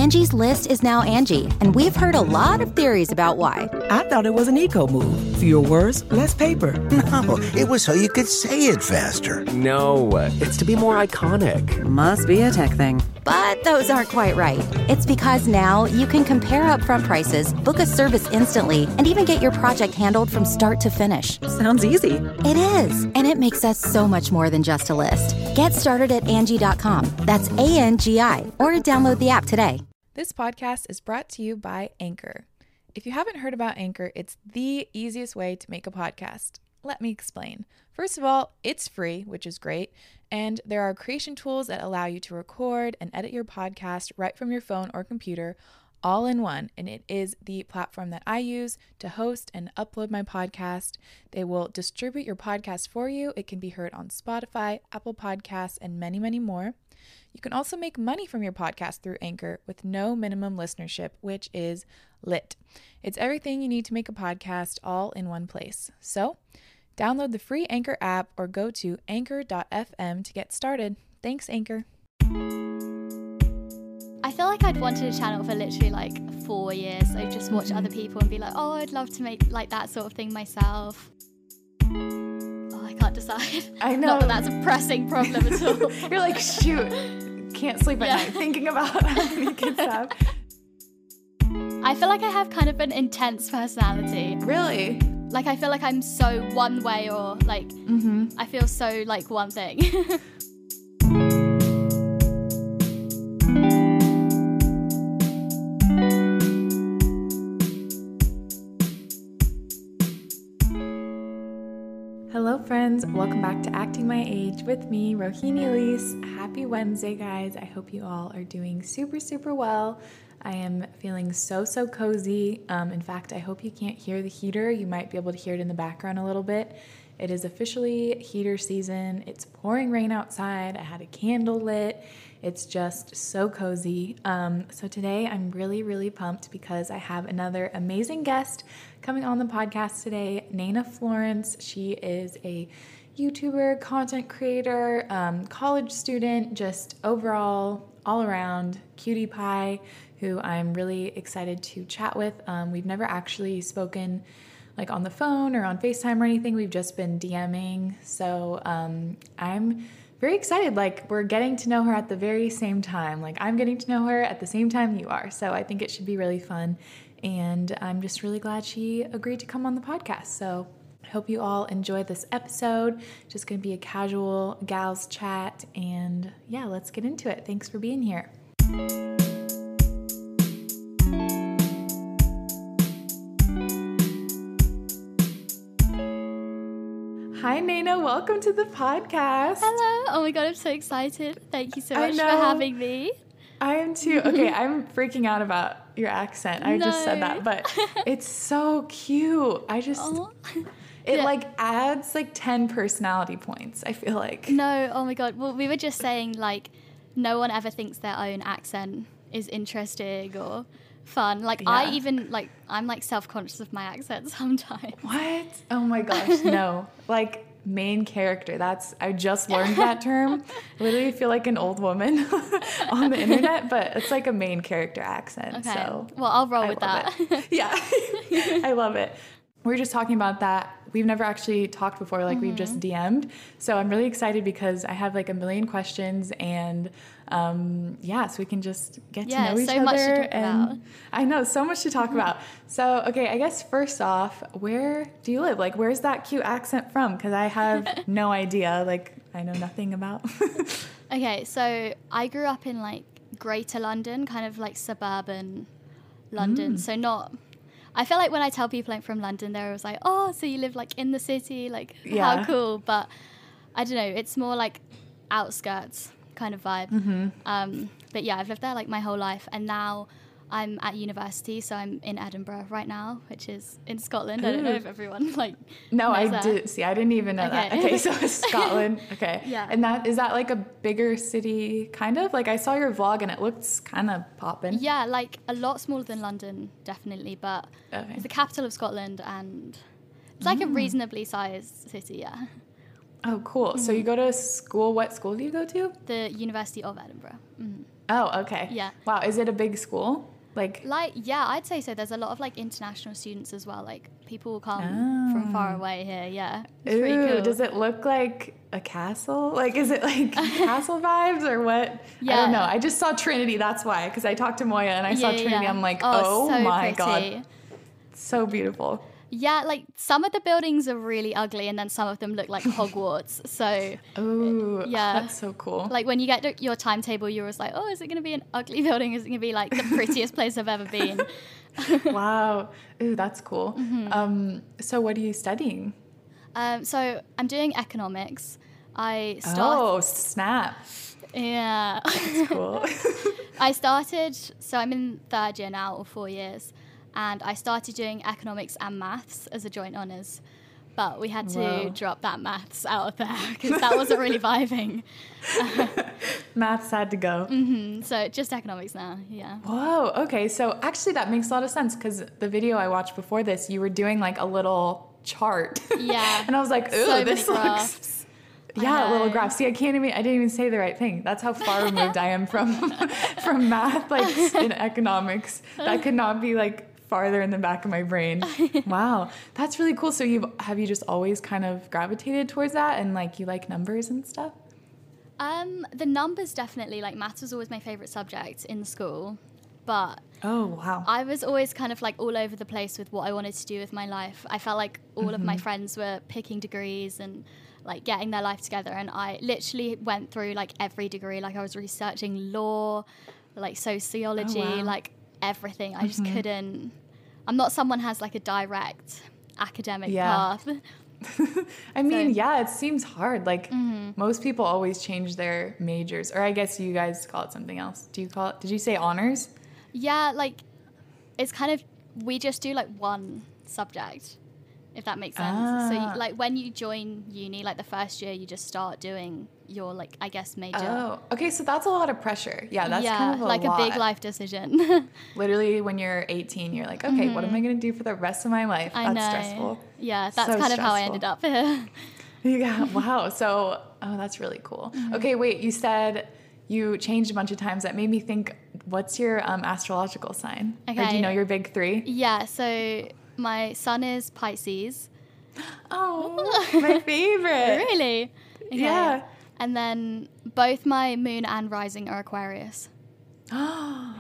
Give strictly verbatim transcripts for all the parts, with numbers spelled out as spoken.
Angie's List is now Angie, and we've heard a lot of theories about why. I thought it was an eco move. Fewer words, less paper. No, it was so you could say it faster. No, it's to be more iconic. Must be a tech thing. But those aren't quite right. It's because now you can compare upfront prices, book a service instantly, and even get your project handled from start to finish. Sounds easy. It is, and it makes us so much more than just a list. Get started at Angie dot com. That's A N G I, or download the app today. This podcast is brought to you by Anchor. If you haven't heard about Anchor, it's the easiest way to make a podcast. Let me explain. First of all, it's free, which is great, and there are creation tools that allow you to record and edit your podcast right from your phone or computer, all in one, and it is the platform that I use to host and upload my podcast. They will distribute your podcast for you. It can be heard on Spotify, Apple Podcasts, and many, many more. You can also make money from your podcast through Anchor with no minimum listenership, which is lit. It's everything you need to make a podcast all in one place. So, download the free Anchor app or go to anchor dot f m to get started. Thanks, Anchor. I feel like I'd wanted a channel for literally like four years. So just watch mm-hmm. other people and be like, oh, I'd love to make like that sort of thing myself. Oh, I can't decide. I know. Not that that's a pressing problem at all. You're like, shoot, can't sleep at yeah. night thinking about how many kids have. I feel like I have kind of an intense personality. Really? Like, I feel like I'm so one way or, like, mm-hmm. I feel so, like, one thing. Hello, friends. Welcome back to Acting My Age with me, Rohini Elise. Happy Wednesday, guys. I hope you all are doing super, super well. I am feeling so, so cozy. Um, in fact, I hope you can't hear the heater. You might be able to hear it in the background a little bit. It is officially heater season. It's pouring rain outside. I had a candle lit. It's just so cozy. Um, so today I'm really, really pumped because I have another amazing guest coming on the podcast today, Nayna Florence. She is a YouTuber, content creator, um, college student, just overall, all around cutie pie, who I'm really excited to chat with. Um, we've never actually spoken like on the phone or on FaceTime or anything. We've just been DMing. So um, I'm very excited. Like, we're getting to know her at the very same time. Like, I'm getting to know her at the same time you are. So I think it should be really fun. And I'm just really glad she agreed to come on the podcast. So I hope you all enjoy this episode. Just going to be a casual gals chat. And yeah, let's get into it. Thanks for being here. Hi, Nayna. Welcome to the podcast. Hello. Oh my God, I'm so excited. Thank you so much for having me. I am too. Okay, I'm freaking out about your accent. I no. just said that, but it's so cute. I just, oh. it yeah. like adds like ten personality points, I feel like. No, oh my God. Well, we were just saying like no one ever thinks their own accent is interesting or fun. Like yeah. I even like I'm like self-conscious of my accent sometimes. What? Oh my gosh, no. Like main character. That's I just learned that term. I literally feel like an old woman on the internet, but it's like a main character accent. Okay. So well, I'll roll I with that. It. Yeah. I love it. We were just talking about that. We've never actually talked before, like mm-hmm. we've just D M'd. So I'm really excited because I have like a million questions and um, yeah, so we can just get yeah, to know each so other. Much to talk and about. I know, so much to talk Mm-hmm. about. So, okay, I guess first off, where do you live? Like, where's that cute accent from? Because I have no idea. Like, I know nothing about. Okay, so I grew up in like Greater London, kind of like suburban London. Mm. So not... I feel like when I tell people I'm from London, they're always like, oh, so you live like in the city, like yeah. how cool. But I don't know, it's more like outskirts kind of vibe. Mm-hmm. Um, but yeah, I've lived there like my whole life. And now I'm at university, so I'm in Edinburgh right now, which is in Scotland. Ooh. I don't know if everyone like No, I that. did. See, I didn't even know okay. that. Okay, so it's Scotland. Okay. Yeah. And that is that like a bigger city kind of? Like I saw your vlog and it looks kind of poppin'. Yeah, like a lot smaller than London, definitely, but okay. it's the capital of Scotland and it's like mm. a reasonably sized city, yeah. Oh, cool. Mm. So you go to school. What school do you go to? The University of Edinburgh. Mm. Oh, okay. Yeah. Wow, is it a big school? Like, Like, yeah, I'd say so. There's a lot of like international students as well. Like people will come from far away here. Yeah. It's ooh, pretty cool. does it look like a castle? Like, is it like castle vibes or what? I Yeah. don't know. I just saw Trinity. That's why. Because I talked to Moya and I saw Yeah, yeah, Trinity. yeah. I'm like, Oh, oh, so my pretty. God. So beautiful. Yeah, like some of the buildings are really ugly and then some of them look like Hogwarts. So Ooh, Yeah. that's so cool. like when you get to your timetable, you're always like, oh, is it going to be an ugly building? Is it going to be like the prettiest place I've ever been? Wow. Ooh, that's cool. Mm-hmm. Um, so what are you studying? Um, so I'm doing economics. I start. Oh, snap. Yeah. Cool. I started, so I'm in third year now, or four years, and I started doing economics and maths as a joint honours, but we had to Whoa. drop that maths out of there because that wasn't really vibing. Maths had to go. Mm, so just economics now, yeah. Whoa, okay. So actually that makes a lot of sense because the video I watched before this, you were doing like a little chart. Yeah. And I was like, ooh, So many this looks... graphs. Yeah, I little know. graphs. See, I can't even, I didn't even say the right thing. That's how far removed I am from from math, like in economics. That could not be like farther in the back of my brain. Wow, that's really cool. So you've, have you just always kind of gravitated towards that and like you like numbers and stuff? Um, the numbers definitely, like maths was always my favourite subject in school, but Oh, wow. I was always kind of like all over the place with what I wanted to do with my life. I felt like all Mm-hmm. of my friends were picking degrees and like getting their life together, and I literally went through like every degree. Like I was researching law, like sociology, Oh, wow. like everything. I just couldn't. I'm not someone who has like a direct academic Yeah. path. I mean, So- yeah, it seems hard. Like most people always change their majors, or I guess you guys call it something else. Do you call it? Did you say honors? Yeah, like it's kind of we just do like one subject, if that makes sense. So Ah. you, like when you join uni, like the first year, you just start doing your like I guess major. Oh, okay. So that's a lot of pressure. Yeah, that's yeah, kind of a like lot. a big life decision. Literally, when you're eighteen, you're like, okay, what am I going to do for the rest of my life? I That's know. stressful. Yeah, that's So kind of how I stressful. ended up here. Yeah. Wow. So, oh, that's really cool. Okay. Wait. You said you changed a bunch of times. That made me think. What's your um, astrological sign? Or do Okay. you know your big three? Yeah, so my sun is Pisces. Oh, my favorite. Really? Okay. Yeah. And then both my moon and rising are Aquarius. Oh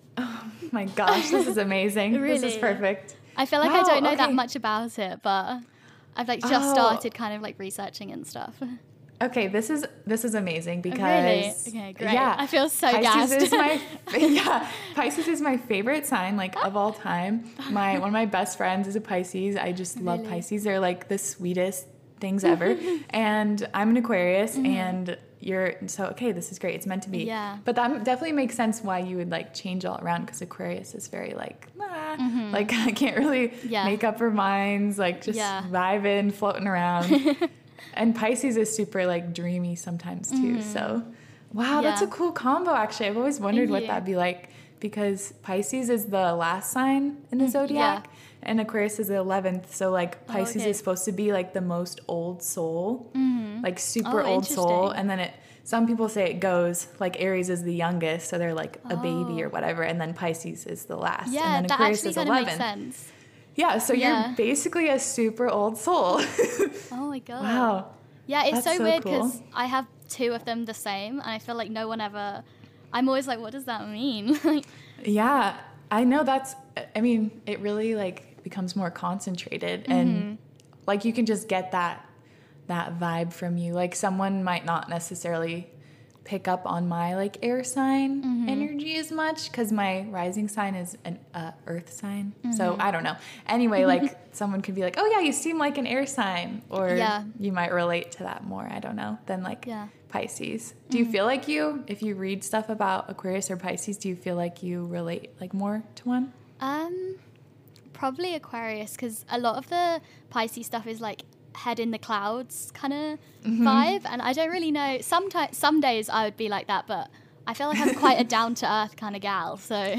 my gosh, this is amazing. This is Really? perfect. I feel like I Wow, don't know that okay. much about it, but I've like just Oh. started kind of like researching and stuff. Okay, this is this is amazing because Really? Okay, great. Yeah, I feel so Pisces gassed. is my yeah, Pisces is my favorite sign like of all time. My one of my best friends is a Pisces. I just love Really? Pisces. They're like the sweetest things ever. And I'm an Aquarius Mm-hmm. and you're so okay, this is great. It's meant to be. Yeah. But that definitely makes sense why you would like change all around because Aquarius is very like ah, like I can't really Mm-hmm. Yeah. make up our minds, like just Yeah. vibing, floating around. And Pisces is super like dreamy sometimes too. So, wow, that's a Mm-hmm. Yeah. cool combo. Actually, I've always wondered Thank what you. that'd be like because Pisces is the last sign in the zodiac, and Aquarius is the eleventh. So, like Pisces Mm, okay. is supposed to be like the most old soul, like super Oh, old soul, interesting. and then it. Some people say it goes like Aries is the youngest, so they're like a baby or whatever, and then Pisces is the last, Oh. Yeah, and then that Aquarius actually is kind of eleven. makes sense. Yeah, so Yeah. you're basically a super old soul. Oh my god. Wow. Yeah, it's That's so, so weird cool. because I have two of them the same, and I feel like no one ever. I'm always like, what does that mean? Like, Yeah, I know that's, I mean, it really like becomes more concentrated and like you can just get that, that vibe from you. Like someone might not necessarily pick up on my like air sign energy as much because my rising sign is an uh, earth sign. So I don't know. Anyway, like someone could be like, oh yeah, you seem like an air sign, or Yeah. you might relate to that more. I don't know, than like Yeah. Pisces. Do you feel like you, if you read stuff about Aquarius or Pisces, do you feel like you relate like more to one? um, probably Aquarius because a lot of the Pisces stuff is like head in the clouds kind of Mm-hmm. vibe, and I don't really know. Sometimes, some days I would be like that, but I feel like I'm quite a down to earth kind of gal. So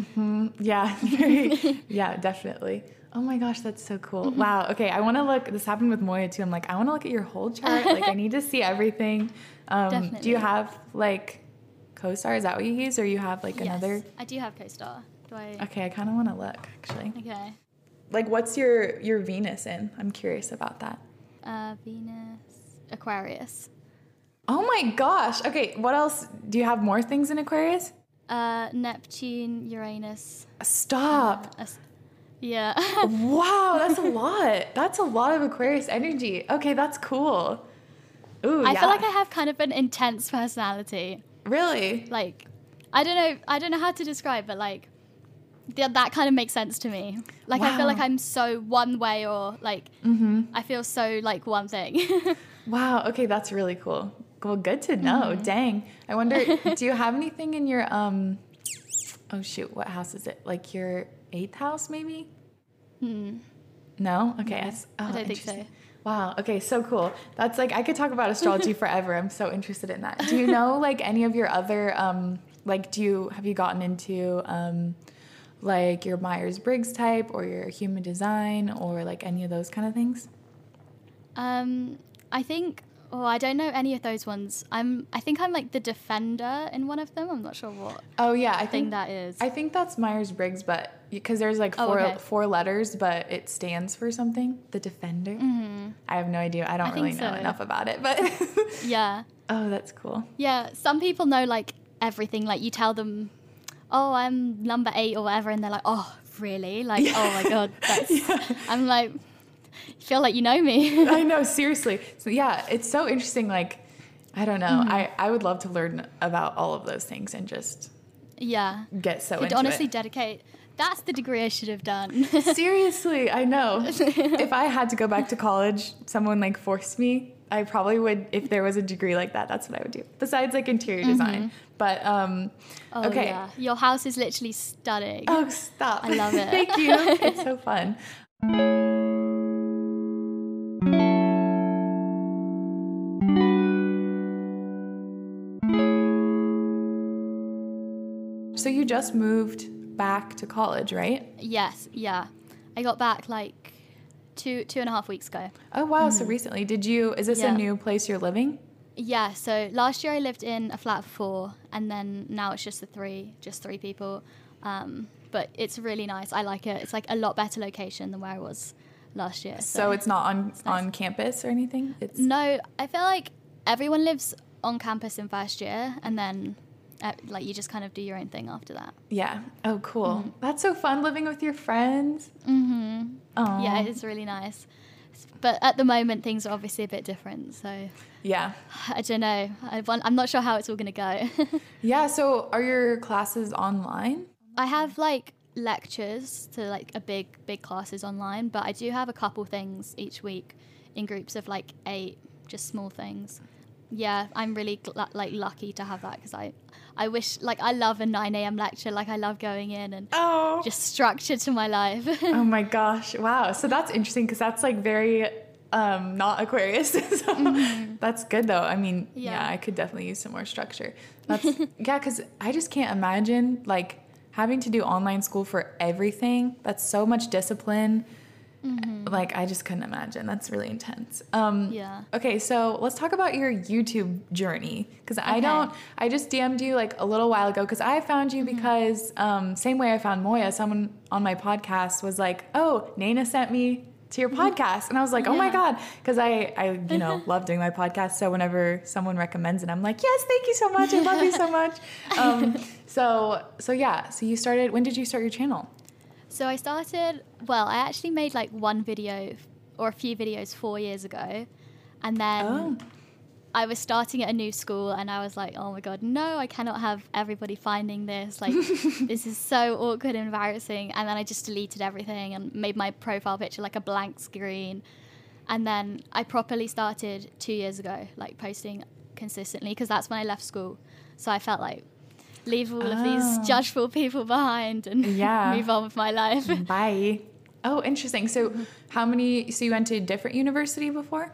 Yeah, very- yeah, definitely. Oh my gosh, that's so cool. Wow. Okay, I want to look. This happened with Moya too. I'm like, I want to look at your whole chart. Like, I need to see everything. Um, do Definitely. you have like CoStar? Is that what you use, or you have like yes, another? I do have CoStar. Do I? Okay, I kind of want to look actually. Okay. Like, what's your your Venus in? I'm curious about that. Uh, Venus, Aquarius. Oh my gosh. Okay, what else? Do you have more things in Aquarius? Uh, Neptune, Uranus. Stop. Uh, yeah. Wow, that's a lot. That's a lot of Aquarius energy. Okay, that's cool. Ooh, I yeah. feel like I have kind of an intense personality. Really? Like, I don't know. I don't know how to describe, but like, th- that kind of makes sense to me. Like, I feel Wow. like I'm so one way, or like, Mm-hmm. I feel so like one thing. Wow. Okay, that's really cool. Well, good to know. Mm-hmm. Dang. I wonder, do you have anything in your um? Oh shoot, what house is it? Like your eighth house, maybe? Hmm. No. Okay. That's, oh, I don't think interesting. so. Wow. Okay. So cool. That's like, I could talk about astrology forever. I'm so interested in that. Do you know like any of your other um? Like, do you have you gotten into um, like your Myers-Briggs type or your human design or like any of those kind of things? Um, I think. Oh, I don't know any of those ones. I'm. I think I'm like the defender in one of them. I'm not sure what Oh yeah, I thing think that is. I think that's Myers-Briggs, but because there's like Oh, four okay. four letters, but it stands for something. The Defender. Mm-hmm. I have no idea. I don't I really think know so. enough about it, but Yeah. oh, that's cool. Yeah, some people know like everything. Like you tell them, "Oh, I'm number eight" or whatever, and they're like, "Oh, really?" Like, "Oh my god, that's." I'm like, feel like you know me. I know, seriously. So yeah, it's so interesting. Like, I don't know. Mm-hmm. I I would love to learn about all of those things and just Yeah, get so could into honestly it. dedicate. That's the degree I should have done. Seriously, I know. If I had to go back to college, someone like forced me, I probably would. If there was a degree like that, that's what I would do. Besides like interior design, but um, Oh, okay. yeah. Your house is literally stunning. Oh, stop! I love it. Thank you. It's so fun. So you just moved back to college, right? Yes, yeah. I got back like two two and a half weeks ago. Oh wow! So recently, did you? Is this Yeah. a new place you're living? Yeah, so last year I lived in a flat of four, and then now it's just the three, just three people. Um, but it's really nice. I like it. It's like a lot better location than where I was last year. So it's not on nice. on campus or anything. It's No, I feel like everyone lives on campus in first year, and then uh, like you just kind of do your own thing after that. yeah. Oh, cool. That's so fun living with your friends. Mm-hmm. Oh Yeah, it's really nice. But at the moment, things are obviously a bit different. So yeah. I don't know. I want, I'm not sure how it's all going to go. Yeah. So are your classes online? I have like lectures to like a big, big classes online, but I do have a couple things each week in groups of like eight, just small things. Yeah, I'm really gl- like lucky to have that because I, I wish like I love a nine a.m. lecture. Like I love going in and Oh. just structure to my life. Oh my gosh. Wow. So that's interesting because that's like very um, not Aquarius. So Mm-hmm. that's good though. I mean, yeah. Yeah. I could definitely use some more structure. That's yeah, because I just can't imagine like having to do online school for everything. That's so much discipline. Mm-hmm. Like I just couldn't imagine. That's really intense. Um, Yeah. Okay, so let's talk about your YouTube journey because I Okay. don't. I just D M'd you like a little while ago because I found you Mm-hmm. because um, same way I found Moya. Someone on my podcast was like, "Oh, Nana sent me to your podcast," and I was like, "Oh my Mm-hmm. Yeah. god," because I I you know love doing my podcast. So whenever someone recommends it, I'm like, "Yes, thank you so much. I love you so much." Um, so so yeah. So you started. When did you start your channel? So I started, well, I actually made like one video or a few videos four years ago. And then Oh. I was starting at a new school and I was like, oh my God, no, I cannot have everybody finding this. Like, this is so awkward and embarrassing. And then I just deleted everything and made my profile picture like a blank screen. And then I properly started two years ago, like posting consistently because that's when I left school. So I felt like, leave all of Oh. these judgeful people behind and Yeah. move on with my life. Bye. Oh, interesting. So how many, so you went to a different university before?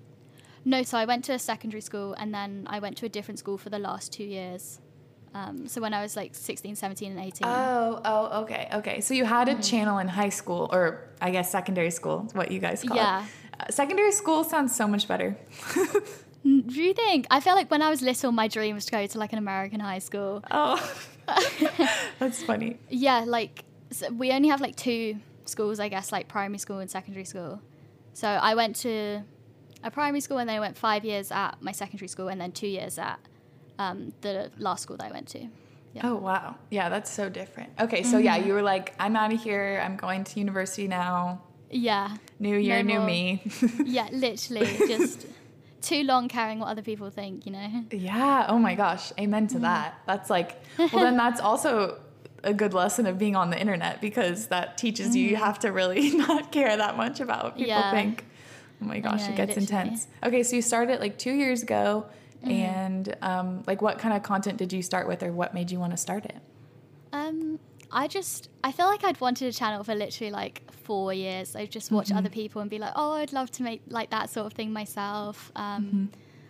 No, so I went to a secondary school and then I went to a different school for the last two years. Um, so when I was like sixteen, seventeen, and eighteen. Oh, oh, okay, okay. So you had a channel in high school, or I guess secondary school, is what you guys call Yeah. it. Uh, secondary school sounds so much better. Do you think? I feel like when I was little, my dream was to go to like an American high school. Oh, that's funny. Yeah, like so we only have like two schools, I guess, like primary school and secondary school. So I went to a primary school and then I went five years at my secondary school and then two years at um, the last school that I went to. Yeah. Oh, wow. Yeah, that's so different. Okay, so mm-hmm. yeah, you were like, I'm out of here. I'm going to university now. Yeah. New year, no new more. me. Yeah, literally. Just too long caring what other people think, you know? Yeah. Oh my gosh. Amen to mm. that. That's like, well, then that's also a good lesson of being on the internet, because that teaches mm. you you have to really not care that much about what people yeah. think. Oh my gosh, know, it gets literally. intense. Okay, so you started like two years ago, mm. and um, like what kind of content did you start with, or what made you want to start it? Um, I just, I feel like I'd wanted a channel for literally like four years. I'd just watch mm-hmm. other people and be like, oh, I'd love to make like that sort of thing myself. Um, mm-hmm.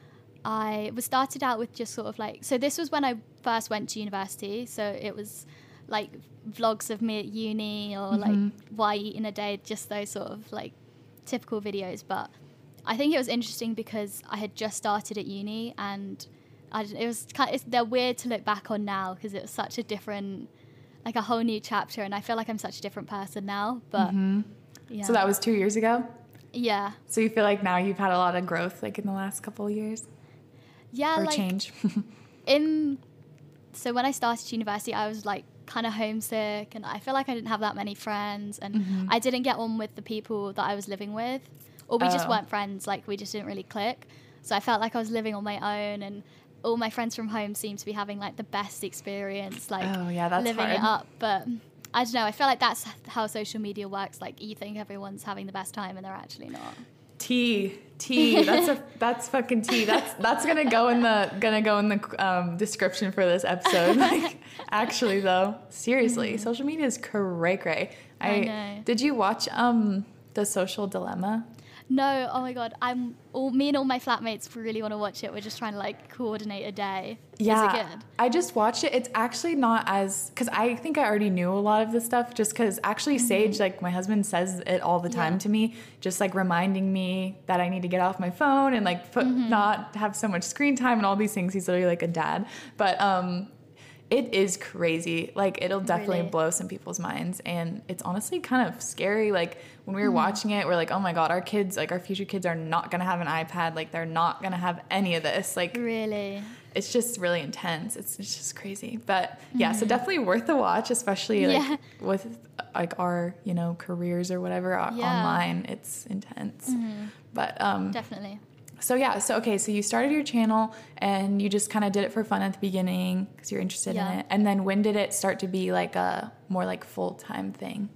I was started out with just sort of like, so this was when I first went to university. So it was like vlogs of me at uni, or mm-hmm. like what I eat in a day, just those sort of like typical videos. But I think it was interesting because I had just started at uni, and I, it was kind of, it's, they're weird to look back on now because it was such a different, like a whole new chapter, and I feel like I'm such a different person now. But mm-hmm. yeah. So that was two years ago? Yeah. So you feel like now you've had a lot of growth like in the last couple of years? Yeah, or like change? in so when I started university, I was like kind of homesick, and I feel like I didn't have that many friends, and mm-hmm. I didn't get on with the people that I was living with, or we oh. just weren't friends, like we just didn't really click. So I felt like I was living on my own, and all my friends from home seemed to be having like the best experience, like oh, yeah, that's living hard. it up. But I don't know, I feel like that's how social media works. Like you think everyone's having the best time and they're actually not. Tea, tea. That's a that's fucking tea. That's that's gonna go in the gonna go in the um, description for this episode. Like, actually, though, seriously, mm. social media is cray cray. I, I know. Did you watch um The Social Dilemma? No, oh my god, I'm all me and all my flatmates really want to watch it. We're just trying to like coordinate a day. Yeah, is it good? I just watched it. It's actually not as, because I think I already knew a lot of this stuff, just because actually mm-hmm. Sage, like my husband, says it all the time yeah. to me, just like reminding me that I need to get off my phone and like put, mm-hmm. not have so much screen time and all these things. He's literally like a dad, but um. It is crazy. Like, it'll definitely really? blow some people's minds. And it's honestly kind of scary. Like, when we were mm. watching it, we're like, oh my God, our kids, like, our future kids are not going to have an iPad. Like, they're not going to have any of this. Like, really? It's just really intense. It's, it's just crazy. But, yeah, mm. so definitely worth the watch, especially, like, yeah. with, like, our, you know, careers or whatever yeah. online. It's intense. Mm. But, um... definitely. So yeah, so okay, so you started your channel and you just kind of did it for fun at the beginning because you're interested yeah. in it. And then when did it start to be like a more like full-time thing?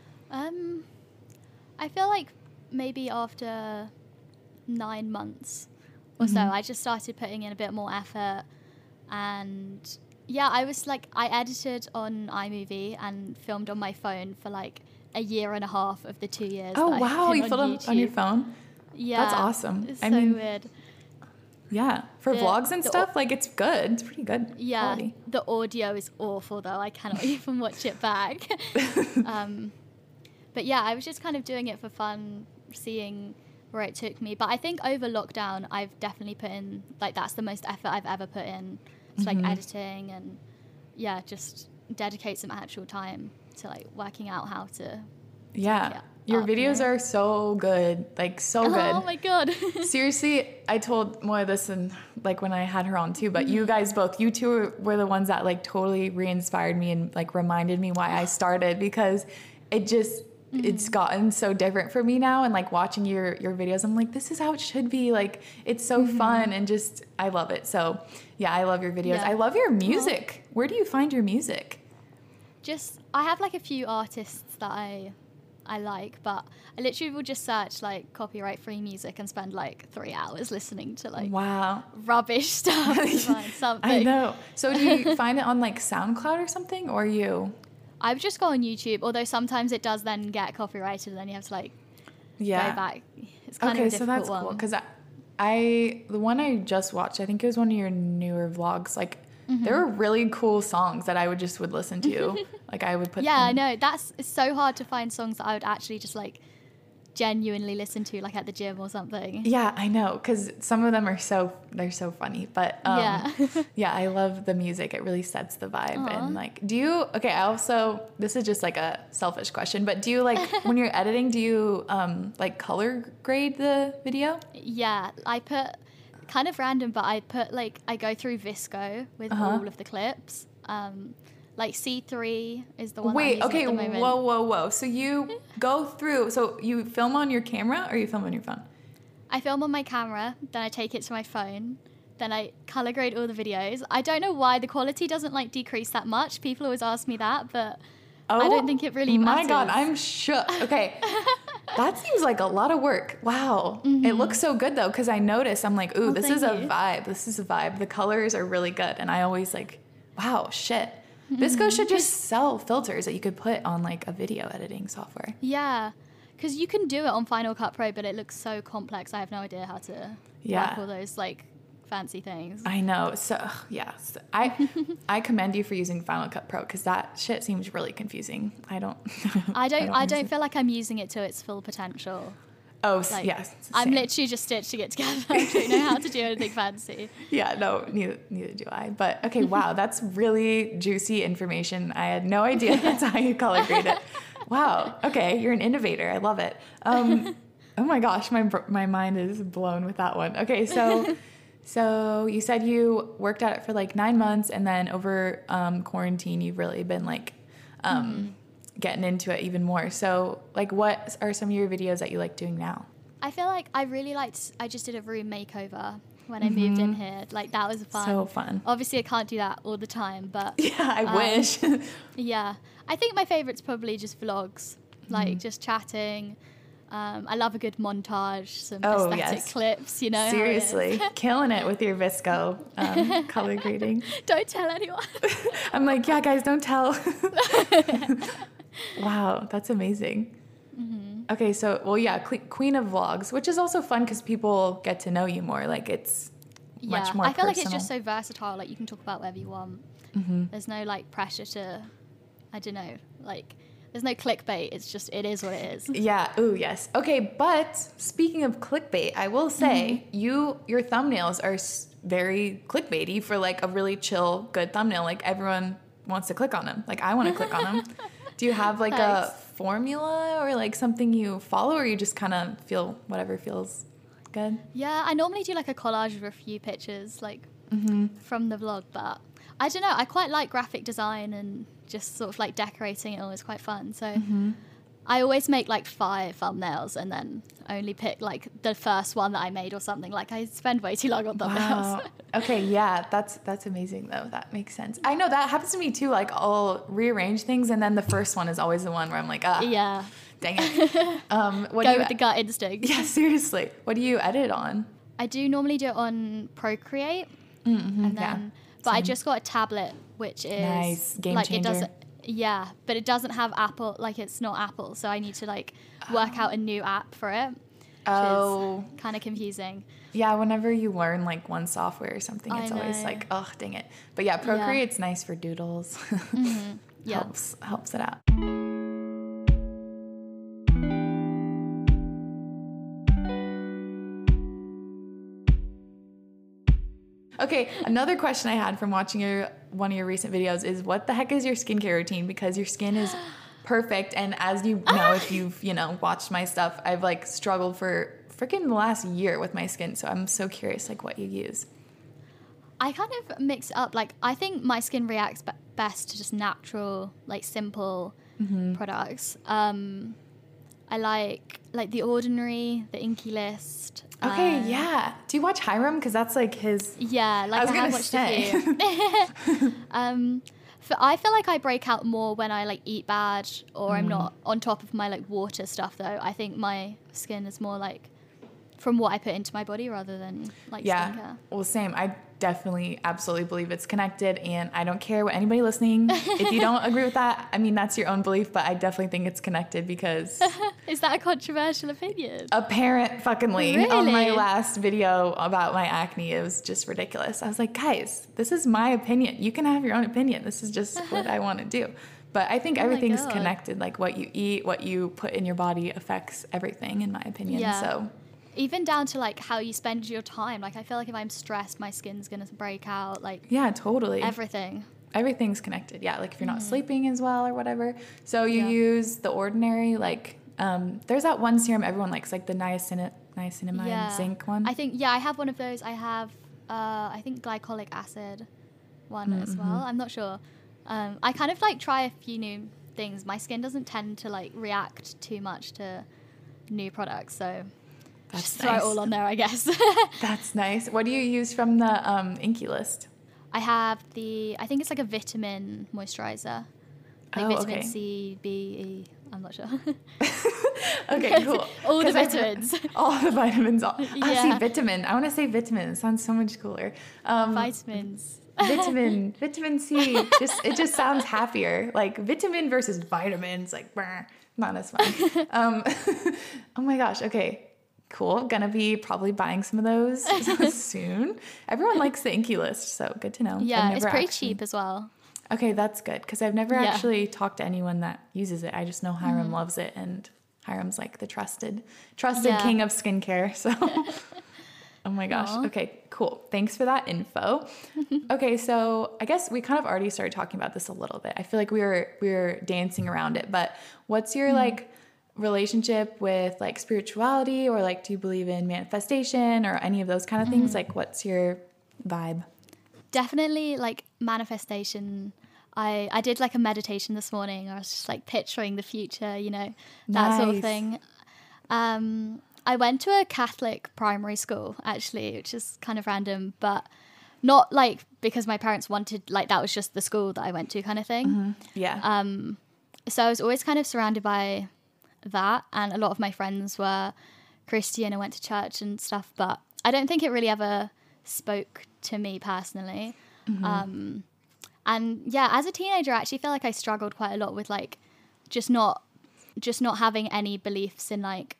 Um, I feel like maybe after nine months or mm-hmm. so, I just started putting in a bit more effort. And yeah, I was like, I edited on iMovie and filmed on my phone for like a year and a half of the two years. Oh that wow, you on filmed YouTube. on your phone? Yeah. That's awesome. It's I so mean, weird. Yeah. For the, vlogs and the, stuff, like it's good. It's pretty good yeah, quality. The audio is awful though. I cannot even watch it back. um, but yeah, I was just kind of doing it for fun, seeing where it took me. But I think over lockdown, I've definitely put in, like that's the most effort I've ever put in. It's mm-hmm. like editing and yeah, just dedicate some actual time to like working out how to. Yeah. yeah. Your up, videos you know? are so good, like so good. Oh my God. Seriously, I told Moya this and like when I had her on too, but mm-hmm. you guys both, you two were, were the ones that like totally re-inspired me and like reminded me why I started, because it just, mm-hmm. it's gotten so different for me now. And like watching your, your videos, I'm like, this is how it should be. Like, it's so mm-hmm. fun and just, I love it. So yeah, I love your videos. Yeah. I love your music. Oh. Where do you find your music? Just, I have like a few artists that I... I like, but I literally will just search like copyright free music and spend like three hours listening to like wow rubbish stuff to find something. I know. So do you find it on like SoundCloud or something, or you? I would just go on YouTube, although sometimes it does then get copyrighted and then you have to like yeah. go back. It's kind okay, of a difficult so that's one. cool because I, I the one I just watched, I think it was one of your newer vlogs. Like mm-hmm. there were really cool songs that I would just would listen to. Like I would put. Yeah, them. I know. That's it's so hard to find songs that I would actually just like genuinely listen to like at the gym or something. Yeah, I know, because some of them are so, they're so funny. But um, Yeah. yeah, I love the music. It really sets the vibe. Aw. And like, do you, okay, I also, this is just like a selfish question, but do you like, when you're editing, do you um, like color grade the video? Yeah, I put kind of random, but I put like I go through VSCO with Uh-huh. all of the clips. Um, like C three is the one. Wait, that I'm okay, using at the moment. whoa, whoa, whoa. So you go through, so you film on your camera or you film on your phone? I film on my camera, then I take it to my phone, then I color grade all the videos. I don't know why the quality doesn't like decrease that much. People always ask me that, but Oh, I don't think it really my matters. God, I'm shook. Okay. That seems like a lot of work. Wow. It looks so good though, because I noticed, I'm like, ooh, Oh, this thank is a you. vibe. This is a vibe. The colors are really good. And I always like, wow, shit. VSCO should just sell filters that you could put on like a video editing software. Yeah, because you can do it on Final Cut Pro, but it looks so complex. I have no idea how to Yeah. work all those like fancy things. I know. So yeah, so I I commend you for using Final Cut Pro because that shit seems really confusing. I don't. I don't. I use don't it. feel like I'm using it to its full potential. Oh s- Like, yes. I'm same. literally just stitching it together. I don't know how to do anything fancy. Yeah, no, neither neither do I. But okay, wow, that's really juicy information. I had no idea that's how you color grade it. Wow. Okay, you're an innovator. I love it. Um, oh my gosh, my br- my mind is blown with that one. Okay, so so you said you worked at it for like nine months, and then over um, quarantine, you've really been like um, Mm-hmm. getting into it even more. So, like, what are some of your videos that you like doing now? I feel like I really liked. I just did a room makeover when I moved in here. Like that was fun. So fun. Obviously, I can't do that all the time, but Yeah, I Um, wish. yeah, I think my favorite's probably just vlogs, like Mm-hmm. just chatting. Um, I love a good montage, some Oh, aesthetic yes. clips. You know, how it is. Seriously, killing it with your VSCO um, color grading. Don't tell anyone. I'm like, yeah, guys, don't tell. Wow, that's amazing. Mm-hmm. Okay, so, well, yeah, cle- Queen of Vlogs, which is also fun because people get to know you more. Like, it's Yeah, much more I feel personal. like it's just so versatile. Like you can talk about whatever you want. Mm-hmm. There's no like pressure to, I don't know, like there's no clickbait. It's just it is what it is. Yeah. Ooh, yes. Okay, but speaking of clickbait, I will say Mm-hmm. you your thumbnails are s- very clickbaity for like a really chill, good thumbnail. Like everyone wants to click on them. Like I want to click on them. Do you have like a Thanks. formula or like something you follow, or you just kind of feel whatever feels good? Yeah, I normally do like a collage of a few pictures like Mm-hmm. from the vlog, but I don't know. I quite like graphic design and just sort of like decorating it all is quite fun. So Mm-hmm. I always make like five thumbnails and then only pick like the first one that I made or something. Like I spend way too long on thumbnails. Wow. Okay, yeah, that's that's amazing though. That makes sense. I know that happens to me too. Like I'll rearrange things, and then the first one is always the one where I'm like, ah, Yeah. dang it. Um, what Go do you, with the gut instinct. Yeah, seriously. What do you edit on? I do normally do it on Procreate, and then, yeah, but I same. just got a tablet, which is Nice, game like it changer. doesn't. Yeah, but it doesn't have Apple. Like it's not Apple, so I need to like work out a new app for it. Oh, Kind of confusing. yeah. Whenever you learn like one software or something, I it's always know. like, oh, dang it. But yeah, Procreate's nice for doodles. Yeah. helps helps it out. Okay, another question I had from watching your one of your recent videos is what the heck is your skincare routine? Because your skin is perfect, and as you know, if you've you know watched my stuff, I've like struggled for freaking the last year with my skin. So I'm so curious, like what you use. I kind of mix it up. Like I think my skin reacts be- best to just natural, like simple Mm-hmm. products. Um, I like like The Ordinary, The Inky List. Okay, uh, yeah. Do you watch Hiram? Because that's like his. Yeah, like I was I, have gonna watched say. a few. um, for, I feel like I break out more when I like eat bad or I'm Mm. not on top of my like water stuff though. I think my skin is more like from what I put into my body rather than like Yeah. skincare. Well, same. I definitely absolutely believe it's connected, and I don't care what anybody listening. If you don't agree with that, I mean that's your own belief, but I definitely think it's connected because Is that a controversial opinion? apparent fuckingly on my Really? last video about my acne, it was just ridiculous. I was like, guys, this is my opinion. You can have your own opinion. This is just what I want to do. But I think Oh my everything's God. connected. Like what you eat, what you put in your body affects everything, in my opinion. Yeah. So Even down to like how you spend your time. Like I feel like if I'm stressed, my skin's gonna break out. Like yeah, totally. everything. Everything's connected. Yeah, like if you're not sleeping as well or whatever. So you Yeah. use the Ordinary, like um, there's that one serum everyone likes, like the niacin- niacinamide Yeah. zinc one. I think yeah, I have one of those. I have uh, I think glycolic acid one as well. I'm not sure. Um, I kind of like try a few new things. My skin doesn't tend to like react too much to new products, so That's just throw nice. it all on there, I guess. That's nice. What do you use from the um, Inky List? I have the I think it's like a vitamin moisturizer, like Oh, vitamin okay. C, B, E. I'm not sure. Okay, cool. All the 'Cause I've- vitamins. All the vitamins. All, Honestly, Yeah. vitamin. I want to say vitamin. It sounds so much cooler. Um, Vitamins. vitamin, vitamin C. Just it just sounds happier. Like vitamin versus vitamins. Like brr, not as fun. Um, oh my gosh. Okay. Cool. Gonna be probably buying some of those soon. Everyone likes the Inky List, so good to know. I've Yeah, it's never pretty actually- cheap as well. Okay, that's good because I've never Yeah. actually talked to anyone that uses it. I just know Hiram loves it, and Hiram's like the trusted, trusted Yeah. king of skincare. So, oh my gosh. Aw. Okay, cool. Thanks for that info. Okay, so I guess we kind of already started talking about this a little bit. I feel like we were we were dancing around it, but what's your like relationship with like spirituality, or like do you believe in manifestation or any of those kind of things? Like, what's your vibe? Definitely like manifestation. I, I did like a meditation this morning. I was just like picturing the future, you know, that sort Nice. of thing. Um, I went to a Catholic primary school actually, which is kind of random, but not like because my parents wanted, like that was just the school that I went to kind of thing. Yeah. Um, so I was always kind of surrounded by that, and a lot of my friends were Christian and went to church and stuff, but I don't think it really ever spoke to me personally. Um, and yeah, as a teenager, I actually feel like I struggled quite a lot with like just not just not having any beliefs in like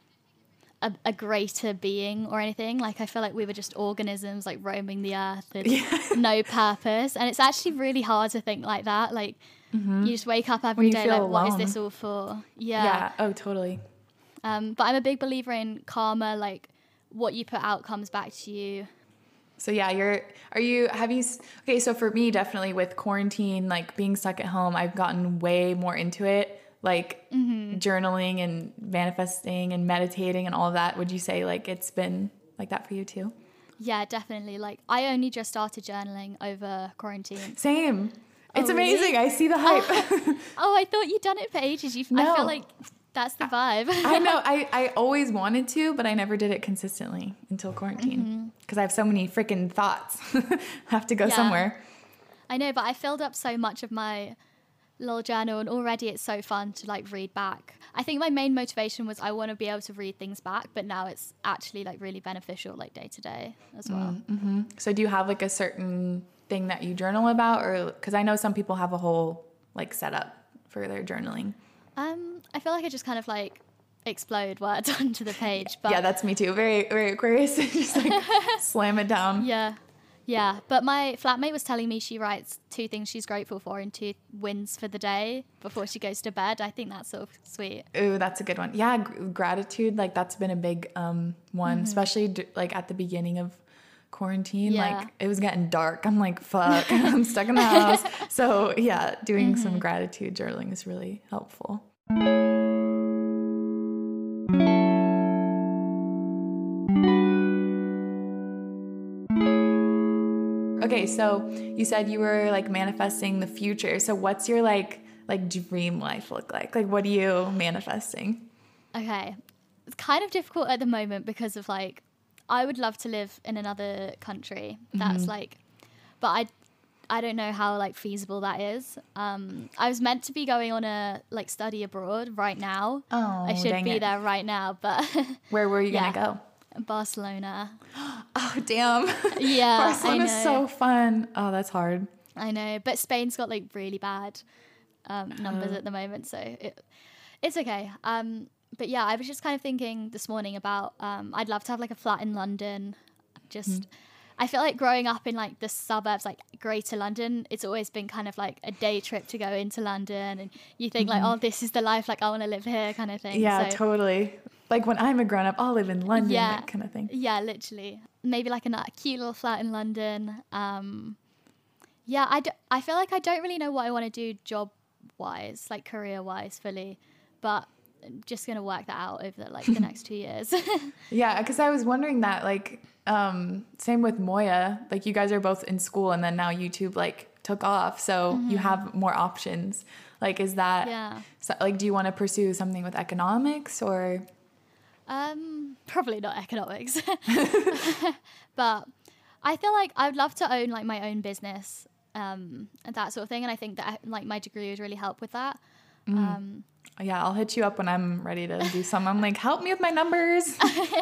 a, a greater being or anything. Like I feel like we were just organisms like roaming the earth with no purpose, and it's actually really hard to think like that. Like you just wake up every you day feel like, what is alone. this all for? yeah. Oh, totally. Um, but I'm a big believer in karma. Like what you put out comes back to you. So yeah, you're, are you, have you, s- okay, so for me, definitely with quarantine, like being stuck at home, I've gotten way more into it, like journaling and manifesting and meditating and all of that. Would you say like it's been like that for you too? Yeah, definitely. Like I only just started journaling over quarantine. Same. It's Oh, really? amazing. I see the hype. Oh, I thought you'd done it for ages. You've, I No. feel like that's the vibe. I know. I, I always wanted to, but I never did it consistently until quarantine because I have so many freaking thoughts. I have to go Yeah. somewhere. I know, but I filled up so much of my little journal, and already it's so fun to like read back. I think my main motivation was I want to be able to read things back, but now it's actually like really beneficial like day to day as well. So do you have like a certain thing that you journal about, or because I know some people have a whole like setup for their journaling? Um, I feel like I just kind of like explode words onto the page, but Yeah, that's me too. Very, very Aquarius. Just like slam it down. yeah. Yeah, but my flatmate was telling me she writes two things she's grateful for and two wins for the day before she goes to bed. I think that's sort of sweet. Ooh, that's a good one. Yeah, gr- gratitude. Like that's been a big um one, especially d- like at the beginning of quarantine. Yeah. Like it was getting dark. I'm like, fuck, I'm stuck in the house. So yeah, doing some gratitude journaling is really helpful. Okay, so you said you were like manifesting the future. So what's your like like dream life look like? Like what are you manifesting? Okay. It's kind of difficult at the moment because of like, I would love to live in another country. That's like, but I, I don't know how like feasible that is. Um, I was meant to be going on a like study abroad right now. Oh, I should dang be it. there right now, but Where were you Yeah. gonna go? Barcelona. Oh damn. Yeah, I Barcelona's know. so fun. Oh, that's hard. I know, but Spain's got like really bad um, numbers Oh. at the moment, so it, it's okay. Um, but yeah, I was just kind of thinking this morning about um, I'd love to have like a flat in London, just I feel like growing up in like the suburbs, like Greater London, it's always been kind of like a day trip to go into London, and you think mm-hmm. like, oh, this is the life, like I want to live here, kind of thing. Yeah, so, totally. Like when I'm a grown up, I'll live in London, yeah, that kind of thing. Yeah, literally. Maybe like a, a cute little flat in London. Um, yeah, I, d- I feel like I don't really know what I want to do job wise, like career wise fully, but I'm just gonna work that out over like the next two years. Yeah, because I was wondering that, like, um, same with Moya, like you guys are both in school and then now YouTube like took off, so mm-hmm. you have more options. Like, is that yeah. so, like, do you want to pursue something with economics or? Um, probably not economics, but I feel like I would love to own like my own business, um, and that sort of thing. And I think that like my degree would really help with that. Mm. Um, yeah, I'll hit you up when I'm ready to do some. I'm like, help me with my numbers.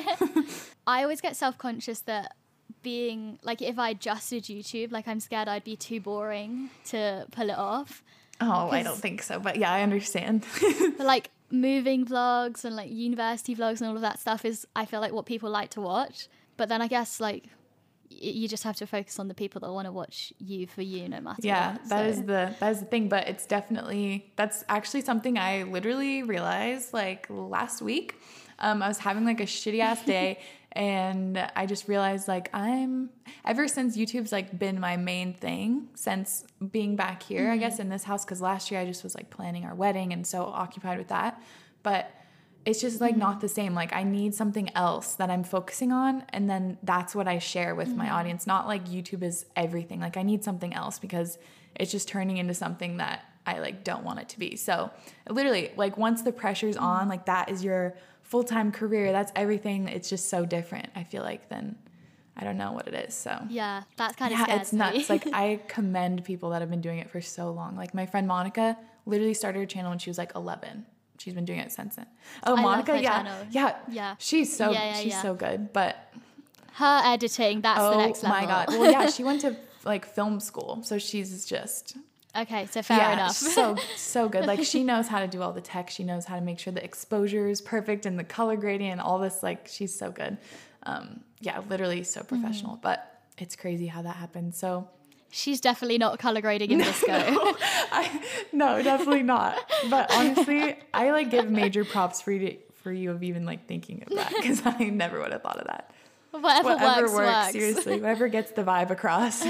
I always get self-conscious that being like, if I just did YouTube, like I'm scared I'd be too boring to pull it off. Oh, I don't think so, but yeah, I understand. But like moving vlogs and like university vlogs and all of that stuff is, I feel like, what people like to watch. But then I guess like y- you just have to focus on the people that want to watch you for you, no matter yeah, what. that so. is the that is the thing. But it's definitely, that's actually something I literally realized like last week. Um, I was having like a shitty ass day. And I just realized like I'm, ever since YouTube's like been my main thing since being back here, mm-hmm. I guess in this house, because last year I just was like planning our wedding and so occupied with that. But it's just like mm-hmm. not the same. Like I need something else that I'm focusing on. And then that's what I share with mm-hmm. my audience. Not like YouTube is everything. Like I need something else because it's just turning into something that I like don't want it to be. So literally like once the pressure's mm-hmm. on, like that is your full-time career, that's everything. It's just so different, I feel like, than I don't know what it is. So yeah, that's kind of yeah, scares it's nuts. me. Like I commend people that have been doing it for so long. Like my friend Monica literally started her channel when she was like eleven. She's been doing it since then. Oh, I Monica, love her yeah, channel. yeah, yeah. She's so yeah, yeah, she's yeah. so good. But her editing, that's oh the next level. my god. Well, yeah, she went to like film school, so she's just. Okay, so fair yeah, enough. so so good. Like she knows how to do all the tech. She knows how to make sure the exposure is perfect and the color gradient, all this. Like she's so good. Um, yeah, literally so professional. Mm-hmm. But it's crazy how that happened. So she's definitely not color grading in this go. no, I, no, definitely not. But honestly, I like give major props for you to, for you of even like thinking of that, because I never would have thought of that. Whatever, Whatever works, works, works. seriously. Whatever gets the vibe across.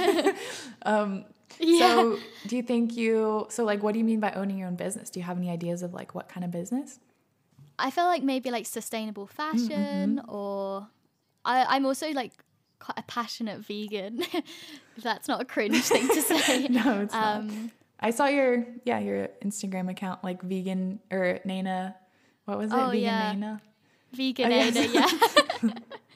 um, Yeah. So do you think you, so like, what do you mean by owning your own business? Do you have any ideas of like what kind of business? I feel like maybe like sustainable fashion mm-hmm. or I, I'm also like quite a passionate vegan. If that's not a cringe thing to say. No, it's um, not. I saw your, yeah, your Instagram account, like vegan or Nana. What was it? Oh, vegan yeah. Nana? Vegan oh, Nana, yes. yeah.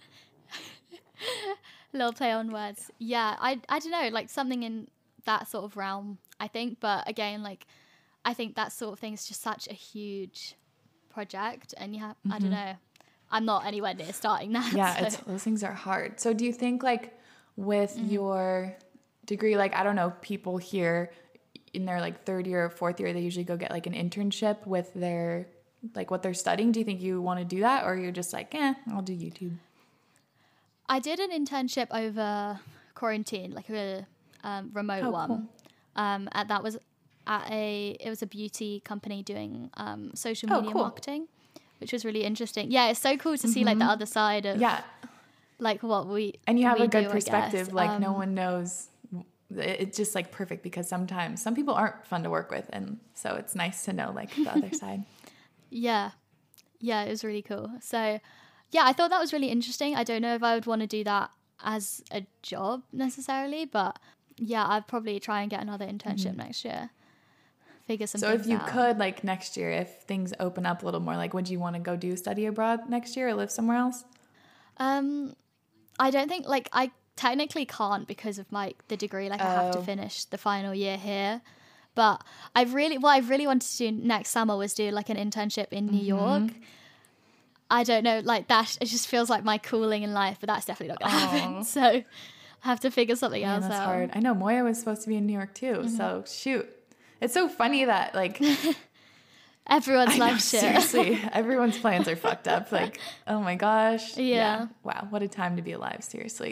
Little play on words. Yeah, I, I don't know, like something in that sort of realm, I think. But again, like I think that sort of thing is just such a huge project, and you have mm-hmm. I don't know, I'm not anywhere near starting that. Yeah, so. it's, those things are hard. So do you think like with mm-hmm. your degree, like I don't know, people here in their like third year or fourth year, they usually go get like an internship with their like what they're studying. Do you think you want to do that, or you're just like, eh, I'll do YouTube? I did an internship over quarantine, like a Um, remote oh, one. Cool. Um, and that was at a it was a beauty company doing um, social oh, media cool. marketing, which was really interesting. Yeah, it's so cool to mm-hmm. see like the other side of yeah, like what we and you have we a good do, perspective. Like um, no one knows. It's just like perfect because sometimes some people aren't fun to work with, and so it's nice to know like the other side. Yeah, yeah, it was really cool. So yeah, I thought that was really interesting. I don't know if I would want to do that as a job necessarily, but yeah, I'd probably try and get another internship mm-hmm. next year. Figure some so things out. So if you could, like next year, if things open up a little more, like would you want to go do study abroad next year or live somewhere else? Um, I don't think, like I technically can't because of my the degree. Like oh. I have to finish the final year here. But I've really, what I really wanted to do next summer was do like an internship in New mm-hmm. York. I don't know, like that, it just feels like my calling in life, but that's definitely not going to happen. So I have to figure something Man, else that's out. Hard. I know Moya was supposed to be in New York too. Mm-hmm. So shoot. It's so funny that like everyone's life shit. Seriously, everyone's plans are fucked up. Like, oh my gosh. Yeah. yeah. Wow. What a time to be alive. Seriously.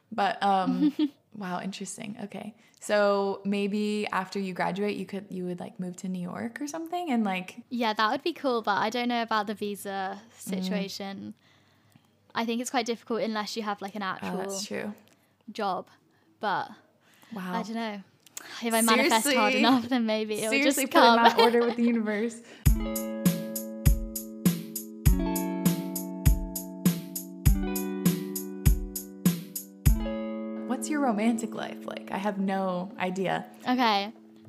But um, wow, interesting. Okay. So maybe after you graduate, you could, you would like move to New York or something and like. Yeah, that would be cool. But I don't know about the visa situation. Mm. I think it's quite difficult unless you have like an actual Oh, that's true. job. But Wow. I don't know. If I manifest hard Seriously? enough, then maybe it'll Seriously, just put in come. that order with the universe. What's your romantic life like? I have no idea. Okay.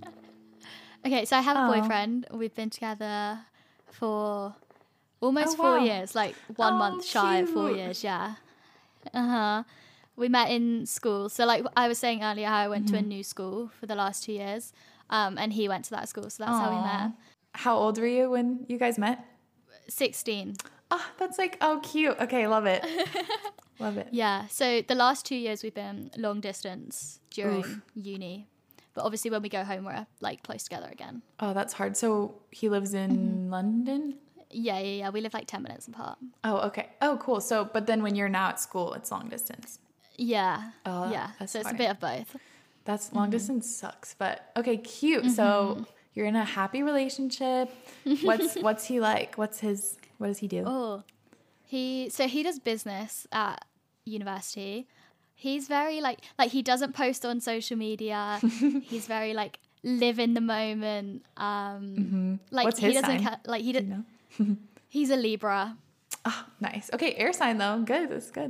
Okay, so I have a Oh. boyfriend. We've been together for almost Oh, four wow. years, like one Oh, month shy of four cute. years, yeah. Uh-huh. We met in school. So like I was saying earlier how I went to a new school for the last two years. Um, and he went to that school, so that's how we met. How old were you when you guys met? sixteen. Oh, that's like, oh, cute. Okay, love it. Love it. Yeah, so the last two years we've been long distance during Oof. uni. But obviously when we go home, we're like close together again. Oh, that's hard. So he lives in London? Yeah, yeah, yeah. We live like ten minutes apart. Oh, okay. Oh, cool. So, but then when you're now at school, it's long distance. Yeah. Oh, yeah. that's So it's a hard. bit of both. That's long distance sucks, but okay, cute. So you're in a happy relationship. What's what's he like? What's his what does he do? Oh, he so he does business at university. He's very like like he doesn't post on social media. He's very like live in the moment. Um, like What's he his doesn't sign? ca- like he Do did. you know? He's a Libra. Oh, nice. Okay, air sign though. Good. That's good.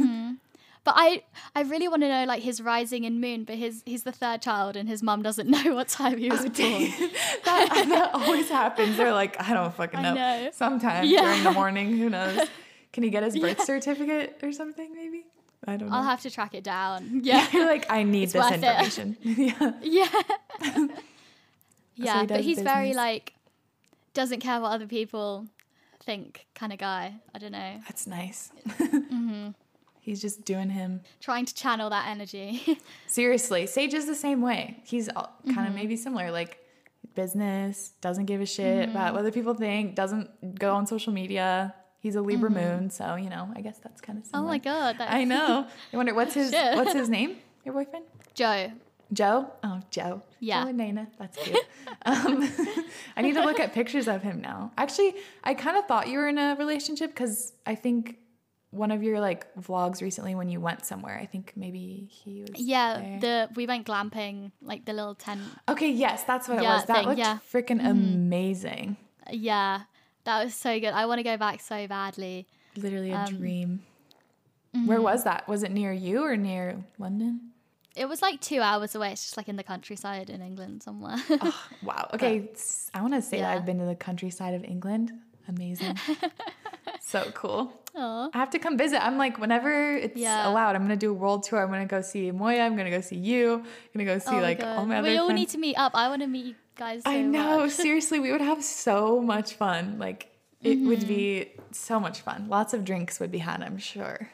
But I, I really want to know like his rising and moon. But his he's the third child, and his mum doesn't know what time he was born. that, that always happens. They're like, I don't fucking I know. know. Sometime Yeah. during the morning, who knows? Can he get his birth certificate or something? Maybe. I don't know. I'll have to track it down. Yeah, You're like, I need It's this worth it. information. yeah. yeah, yeah. he but does he's very business. like doesn't care what other people think kind of guy. I don't know. That's nice. Mm-hmm. He's just doing him. Trying to channel that energy. Seriously, Sage is the same way. He's kind of Mm-hmm. maybe similar, like business, doesn't give a shit Mm-hmm. about what other people think, doesn't go on social media. He's a Libra Mm-hmm. moon, so you know, I guess that's kind of Oh similar. my god, that I know. I wonder what's his Shit. what's his name? Your boyfriend? Joe. Joe? Oh, Joe. Yeah. Joe and Nana. That's cute. um, I need to look at pictures of him now. Actually, I kind of thought you were in a relationship because I think one of your like vlogs recently when you went somewhere, I think maybe he was Yeah, there. the we went glamping, like the little tent. Okay, yes, that's what it Yeah, was. That thing, looked yeah. freaking amazing. Yeah, that was so good. I want to go back so badly. Literally a Um, dream. mm-hmm. Where was that? Was it near you or near London? It was like two hours away. It's just like in the countryside in England somewhere. Oh, wow. Okay, s- I want to say that yeah. I've been to the countryside of England. Amazing. So cool. Aw. I have to come visit. I'm like, whenever it's Yeah. allowed, I'm going to do a world tour. I'm going to go see Moya. I'm going to go see you. I'm going to go see Oh my like God. all my other we all friends. need to meet up. I want to meet you guys so I know. much. Seriously, we would have so much fun. Like, it would Mm-hmm. be so much fun. Lots of drinks would be had, I'm sure.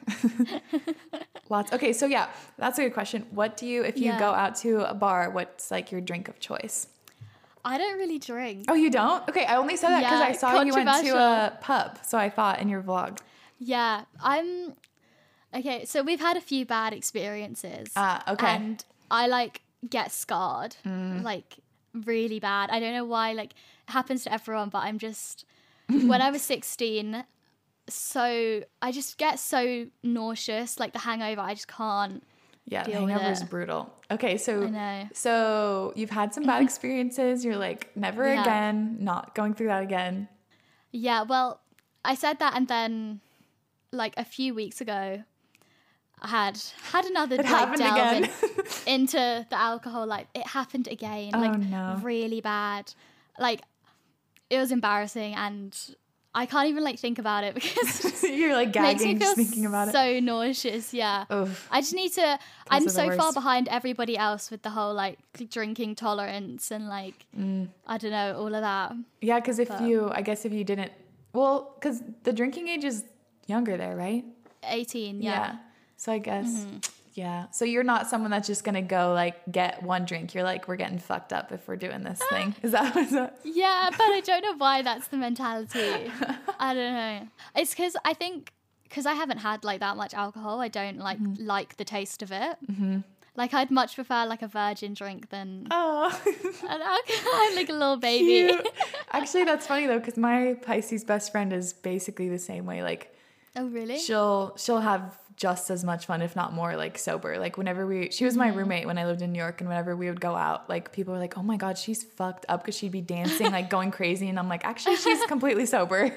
Lots. Okay, so yeah, that's a good question. What do you, if you Yeah. go out to a bar, what's like your drink of choice? I don't really drink. Oh, you don't? Okay, I only said that because Yeah, I saw you went to controversial. a pub. So I thought in your vlog. Yeah, I'm okay. So we've had a few bad experiences. Ah, okay. Mm. And I like get scarred, like really bad. I don't know why. Like it happens to everyone, but I'm just when I was sixteen. So I just get so nauseous, like the hangover. I just can't. Yeah, the deal with hangover is it. brutal. Okay, so I know. so you've had some bad experiences. You're like, never Yeah. again, not going through that again. Yeah, well, I said that, and then like a few weeks ago, I had had another It like happened delve again. in- into the alcohol. Like it happened again, Oh, like no. really bad. Like it was embarrassing, and I can't even like think about it because it You're like makes me gagging feel just thinking about it. so nauseous. Yeah, Oof. I just need to. I'm are the so far worst. behind everybody else with the whole like drinking tolerance and like Mm. I don't know all of that. Yeah, because if you, I guess if you didn't, well, because the drinking age is younger there, right? eighteen, yeah. So I guess, Mm-hmm. yeah. So you're not someone that's just gonna go like get one drink. You're like, we're getting fucked up if we're doing this thing. Is that what? Is that? Yeah, but I don't know why that's the mentality. I don't know. It's because I think because I haven't had like that much alcohol, I don't like Mm-hmm. like the taste of it. Mm-hmm. Like I'd much prefer like a virgin drink than Oh, an alcohol, like a little baby. cute. Actually, that's funny though, because my Pisces best friend is basically the same way. Like, Oh, really? she'll she'll have just as much fun, if not more, like sober. Like whenever we, she was my roommate when I lived in New York, and whenever we would go out, like people were like, "Oh my god, she's fucked up," because she'd be dancing, like going crazy, and I'm like, actually, she's completely sober.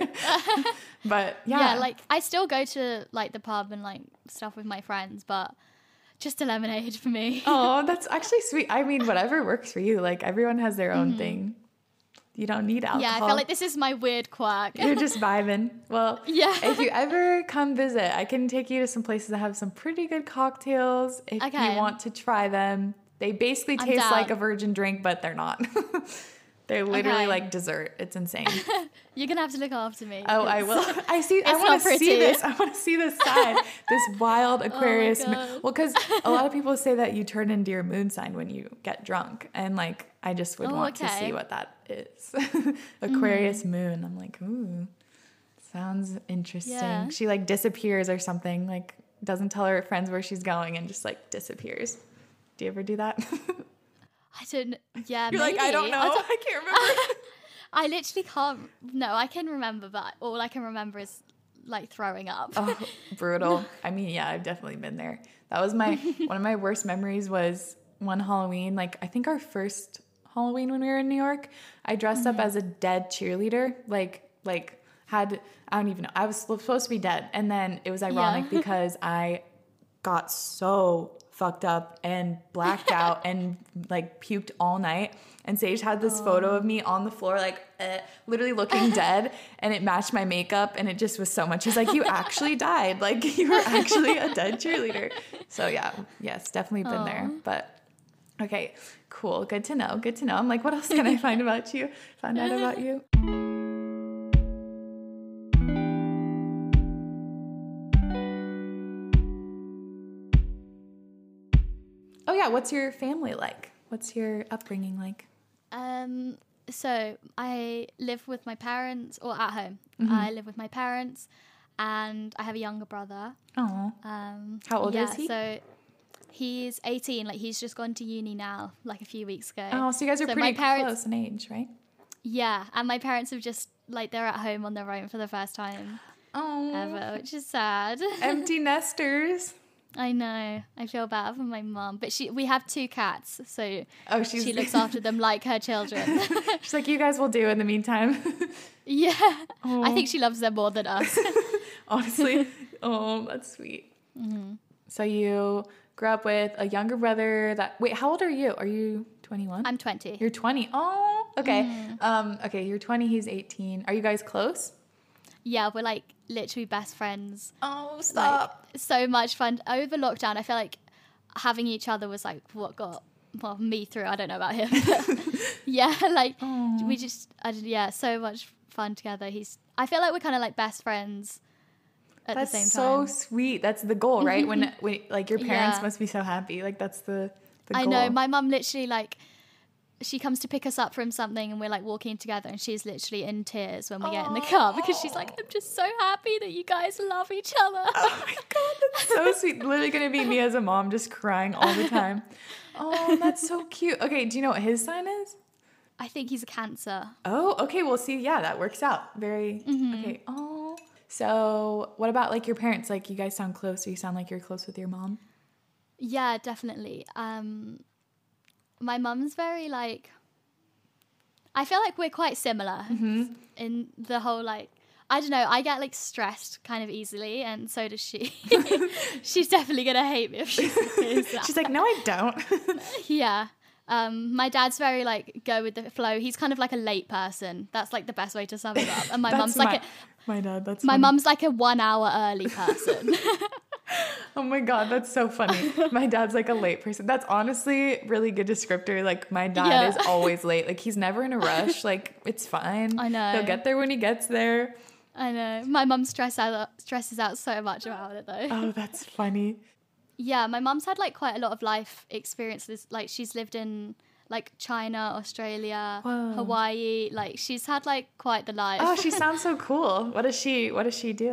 But yeah, Yeah, like I still go to like the pub and like stuff with my friends, but just a lemonade for me. oh, that's actually sweet. I mean, whatever works for you. Like everyone has their own thing. You don't need alcohol. Yeah, I feel like this is my weird quirk. You're just vibing. Well, Yeah. if you ever come visit, I can take you to some places that have some pretty good cocktails if Okay. you want to try them. They basically I'm taste down. like a virgin drink, but they're not. They're literally Okay. like dessert. It's insane. You're gonna have to look after me. Oh, I will. I see. I It's want not to see pretty. this. I want to see this side. This wild Aquarius. moon. God. Well, because a lot of people say that you turn into your moon sign when you get drunk, and like I just would Oh, want to okay. see what that is. Aquarius moon. I'm like, ooh, sounds interesting. Yeah. She like disappears or something. Like doesn't tell her friends where she's going and just like disappears. Do you ever do that? I don't. Yeah, You're maybe. like, I don't know. I, can't remember. I literally can't. No, I can remember, but all I can remember is like throwing up. Oh, brutal. I mean, yeah, I've definitely been there. That was my, one of my worst memories was one Halloween. Like, I think our first Halloween when we were in New York, I dressed up as a dead cheerleader. Like, like had, I don't even know. I was supposed to be dead. And then it was ironic Yeah. because I got so fucked up and blacked out and like puked all night. And Sage had this photo of me on the floor, like eh, literally looking dead, and it matched my makeup, and it just was so much. He's like, "You actually died. Like you were actually a dead cheerleader." So yeah, yes, definitely been there. But okay, cool, good to know. Good to know. I'm like, what else can I find about you? Find out about you. Oh yeah, what's your family like? What's your upbringing like? Um, so I live with my parents, or at home. Mm-hmm. I live with my parents, and I have a younger brother. Oh, Um, How old yeah, is he? So he's eighteen. Like he's just gone to uni now, like a few weeks ago. oh, so you guys are So pretty my parents, close in age, right? Yeah, and my parents have just like they're at home on their own for the first time Oh, ever, which is sad. empty nesters. I know. I feel bad for my mum, but she we have two cats, so Oh, she's she looks after them like her children. She's like, you guys will do in the meantime. Yeah, I think she loves them more than us. Honestly, oh, that's sweet. Mm-hmm. So you grew up with a younger brother. That wait, how old are you? Are you twenty-one? I'm twenty. You're twenty. Oh, okay. Mm-hmm. Um, okay, you're twenty. He's eighteen. Are you guys close? Yeah, we're like literally best friends. Oh, Like so much fun over lockdown. I feel like having each other was like what got well me through. I don't know about him. But yeah, like we just I did, yeah, so much fun together. He's I feel like we're kind of like best friends at That's the same so time. sweet. That's the goal, right? when, when like your parents Yeah. must be so happy. Like that's the, the I goal. know my mum literally like she comes to pick us up from something and we're like walking together and she's literally in tears when we get in the car because she's like, I'm just so happy that you guys love each other. Oh my god, that's so sweet. Literally gonna be me as a mom just crying all the time. Oh, that's so cute. Okay, do you know what his sign is? I think he's a Cancer. Oh, okay. Well, see, yeah, that works out. Very okay. Oh, so what about like your parents? Like you guys sound close. So you sound like you're close with your mom. Yeah, definitely. Um, my mum's very like. I feel like we're quite similar in the whole like. I don't know. I get like stressed kind of easily, and so does she. She's definitely gonna hate me if she hears that. She's like, no, I don't. Yeah. Um, my dad's very like go with the flow. He's kind of like a late person. That's like the best way to sum it up. And my That's mum's like my, a, my dad. That's my funny. mum's like a one hour early person. Oh my god, that's so funny. My dad's like a late person. That's honestly really good descriptor. Like my dad Yeah. is always late. Like he's never in a rush. Like it's fine. I know. He'll get there when he gets there. I know. My mum stress out, stresses out so much about it though. Oh, that's funny. Yeah, my mum's had like quite a lot of life experiences. Like she's lived in like China, Australia, Whoa. Hawaii. Like she's had like quite the life. Oh, she sounds so cool. What does she what does she do?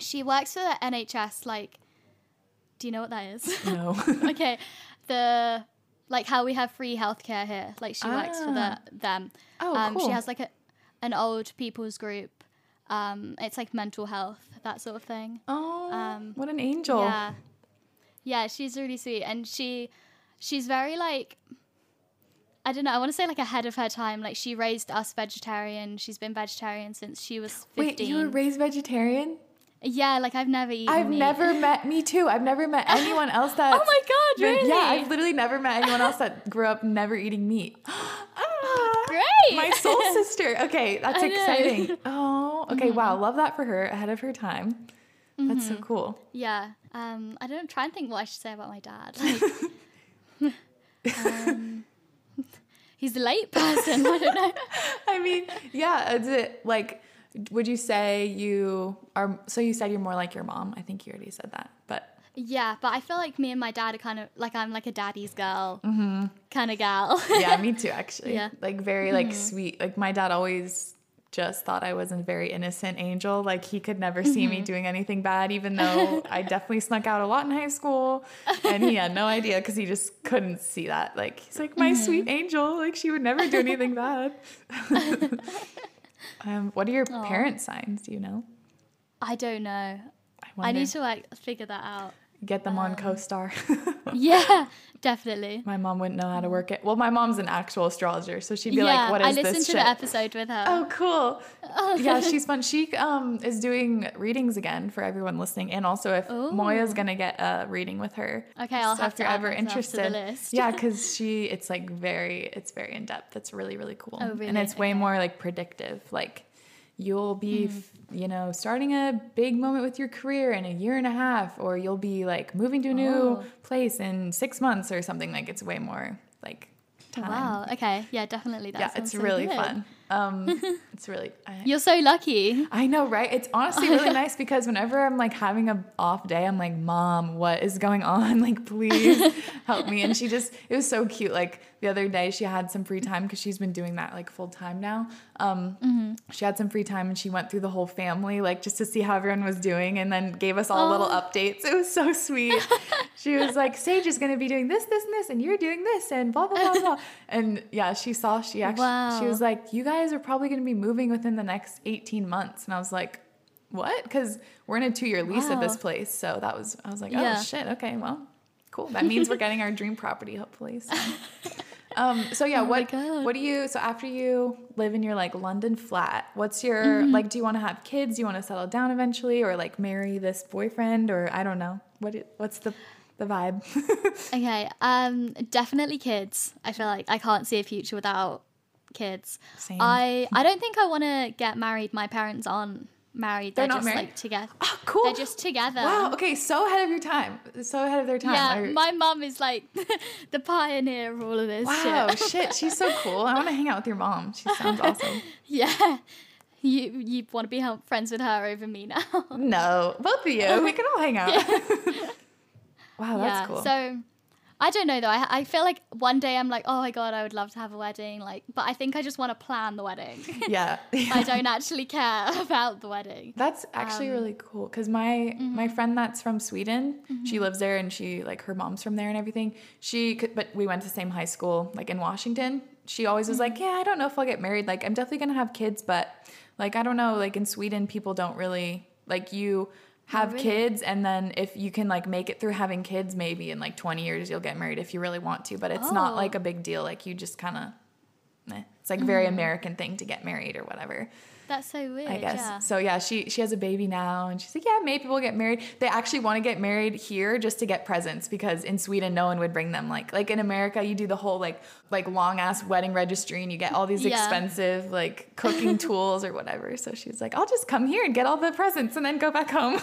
She works for the N H S, like, do you know what that is? No. Okay. The, like how we have free healthcare here. Like she works for the them. Oh, um, cool. She has like a, an old people's group. Um, it's like mental health, that sort of thing. Oh, Um, what an angel. Yeah. Yeah, she's really sweet. And she, she's very like, I don't know, I want to say like ahead of her time. Like she raised us vegetarian. She's been vegetarian since she was fifteen. Wait, you were raised vegetarian? Yeah, like I've never eaten I've meat. never met, me too. I've never met anyone else that. Oh my God, really? Yeah, I've literally never met anyone else that grew up never eating meat. Ah, Great. My soul sister. Okay, that's I know. exciting. Oh, okay, mm-hmm. Wow. Love that for her, ahead of her time. Mm-hmm. That's so cool. Yeah. Um, I don't try and think what I should say about my dad. Like, um, he's a late person. I don't know. I mean, yeah, is it like, would you say you are, so you said you're more like your mom. I think you already said that, but. Yeah, but I feel like me and my dad are kind of, like I'm like a daddy's girl mm-hmm. kind of gal. Yeah, me too, actually. Yeah. Like very like mm-hmm. sweet. Like my dad always just thought I was a very innocent angel. Like he could never see mm-hmm. me doing anything bad, even though I definitely snuck out a lot in high school. And he had no idea because he just couldn't see that. Like he's like, my mm-hmm. sweet angel. Like she would never do anything bad. um, what are your Aww. Parents' signs? Do you know? I don't know. I, wonder. I need to like figure that out. Get them on um, CoStar. Yeah, definitely. My mom wouldn't know how to work it. Well, my mom's an actual astrologer, so she'd be yeah, like, what is this I listened shit? to the episode with her. Oh, cool. Yeah, she's fun. She um is doing readings again for everyone listening. And also if Ooh. Moya's going to get a reading with her. Okay, I'll so have if to you're add ever interested. To the list. Yeah, because she, it's like very, it's very in-depth. It's really, really cool. Oh, really? And it's way okay. more like predictive. Like you'll be, mm. you know, starting a big moment with your career in a year and a half, or you'll be like moving to a new oh. place in six months or something. Like it's way more like time. Wow. Okay. Yeah, definitely. That yeah, it's so really good. Fun. Um, it's really. I, You're so lucky. I know, right? It's honestly really nice because whenever I'm like having a off day, I'm like, Mom, what is going on? Like, please help me. And she just, it was so cute. Like the other day, she had some free time because she's been doing that like full time now. Um, mm-hmm. She had some free time and she went through the whole family, like just to see how everyone was doing, and then gave us all oh. little updates. It was so sweet. She was like, Sage is going to be doing this, this, and this, and you're doing this, and blah, blah, blah, blah. And yeah, she saw, she actually, wow. she was like, you guys are probably going to be moving within the next eighteen months. And I was like, what? Because we're in a two-year lease wow. at this place. So that was, I was like, oh, yeah. shit. Okay, well, cool. That means we're getting our dream property, hopefully. So, um, so yeah, oh what what do you, so after you live in your like London flat, what's your, mm-hmm. like, do you want to have kids? Do you want to settle down eventually, or like marry this boyfriend, or I don't know. What What's the the vibe? Okay, um, definitely kids. I feel like I can't see a future without kids. Same. I I don't think I want to get married. My parents aren't married. They're, They're not just married? like together. Oh, cool. They're just together. Wow. Okay. So ahead of your time. So ahead of their time. Yeah. Or... My mum is like the pioneer of all of this. Wow. Shit. Shit. She's so cool. I want to hang out with your mom. She sounds awesome. Yeah. You you want to be friends with her over me now? No, both of you. We can all hang out. Yeah. Wow, that's yeah, cool. So I don't know though. I I feel like one day I'm like, oh my God, I would love to have a wedding. Like, but I think I just want to plan the wedding. Yeah. I don't actually care about the wedding. That's actually um, really cool because my mm-hmm. my friend that's from Sweden, mm-hmm. she lives there and she like her mom's from there and everything. She could, but we went to the same high school like in Washington. She always was mm-hmm. like, yeah, I don't know if I'll get married. Like, I'm definitely gonna have kids, but like I don't know. Like in Sweden, people don't really like you. Have oh, really? Kids, and then if you can like make it through having kids, maybe in like twenty years you'll get married if you really want to, but it's oh. not like a big deal. Like you just kind of, eh. It's like a very mm. American thing to get married or whatever. That's so weird. I guess. Yeah. So yeah, she she has a baby now, and she's like, yeah, maybe we'll get married. They actually want to get married here just to get presents because in Sweden no one would bring them. Like like in America you do the whole like like long ass wedding registry and you get all these yeah. expensive like cooking tools or whatever. So she's like, I'll just come here and get all the presents and then go back home.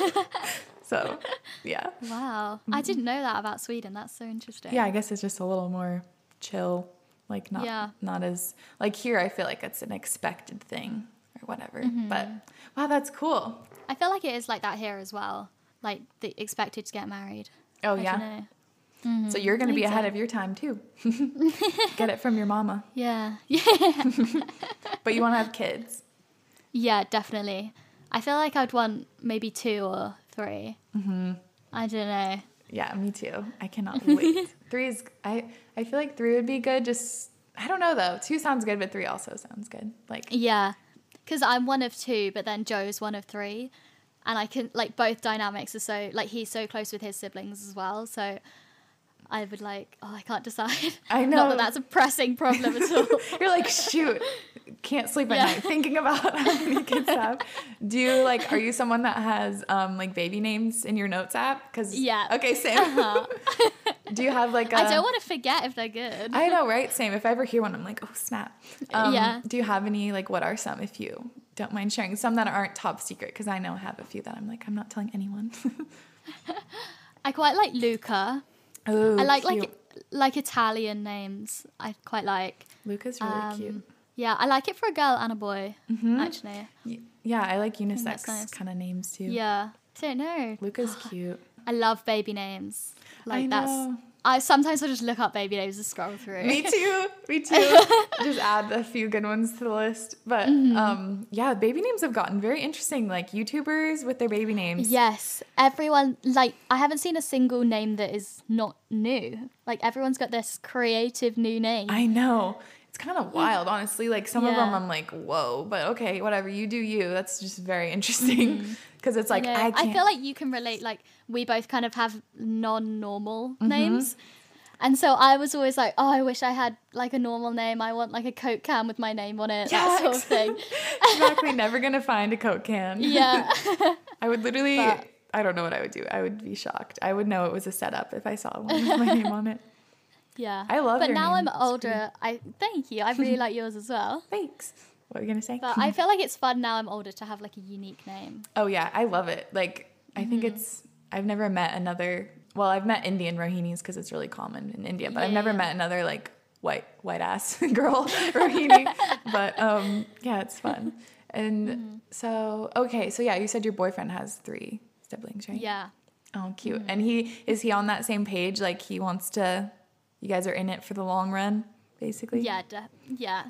So yeah. Wow, mm-hmm. I didn't know that about Sweden. That's so interesting. Yeah, I guess it's just a little more chill. Like not yeah. not as like here. I feel like it's an expected thing. Whatever, mm-hmm. but wow, that's cool. I feel like it is like that here as well. Like the expected to get married. Oh I yeah. Mm-hmm. So you're gonna be ahead so. of your time too. Get it from your mama. Yeah, yeah. But you want to have kids. Yeah, definitely. I feel like I'd want maybe two or three. Mm-hmm. I don't know. Yeah, me too. I cannot wait. Three is, I, I feel like three would be good. Just, I don't know though. Two sounds good, but three also sounds good. Like, yeah, because I'm one of two, but then Joe's one of three. And I can, like, both dynamics are so, like, he's so close with his siblings as well. So I would like, oh, I can't decide. I know. Not that that's a pressing problem at all. You're like, shoot, can't sleep at Yeah. night thinking about how many kids have. Do you like, are you someone that has um like baby names in your notes app? Cause Yeah. Okay, same. Uh-huh. Do you have like a, I don't want to forget if they're good. I know, right? Same. If I ever hear one, I'm like, oh, snap. Um, Yeah. Do you have any, like, what are some, if you don't mind sharing? Some that aren't top secret, because I know I have a few that I'm like, I'm not telling anyone. I quite like Luca. Oh, I like cute. like like Italian names. I quite like. Luca's really Um, cute. Yeah, I like it for a girl and a boy, actually. Y- Yeah, I like that's unisex nice. kind of names, too. Yeah. I don't know. Luca's cute. I love baby names. Like I that's know. I sometimes I just look up baby names and scroll through. Me too. Me too. Just add a few good ones to the list. But Mm-hmm. um, yeah, baby names have gotten very interesting. Like YouTubers with their baby names. Yes. Everyone, like, I haven't seen a single name that is not new. Like, everyone's got this creative new name. I know. It's kind of wild, honestly. Like some of Yeah. them I'm like, whoa, but okay, whatever. You do you. That's just very interesting. Because it's like, You know, I can't. I feel like you can relate, like, we both kind of have non-normal Mm-hmm. names. And so I was always like, oh, I wish I had, like, a normal name. I want, like, a Coke can with my name on it, that sort of thing. Exactly. Never going to find a Coke can. Yeah. I would literally, But- I don't know what I would do. I would be shocked. I would know it was a setup if I saw one with my name on it. Yeah. I love But your now name. I'm It's older. I Thank you. I really like yours as well. Thanks. What were you going to say? But I feel like it's fun now I'm older to have, like, a unique name. Oh yeah, I love it. Like I think Mm-hmm. it's I've never met another. Well, I've met Indian Rohinis because it's really common in India, but I've Yeah, never yeah. met another like white white ass girl Rohini. But um, yeah, it's fun. And Mm-hmm. so okay, so yeah, you said your boyfriend has three siblings, right? Yeah. Oh, cute. Mm-hmm. And he is he on that same page? Like he wants to. You guys are in it for the long run, basically. Yeah. De- yeah.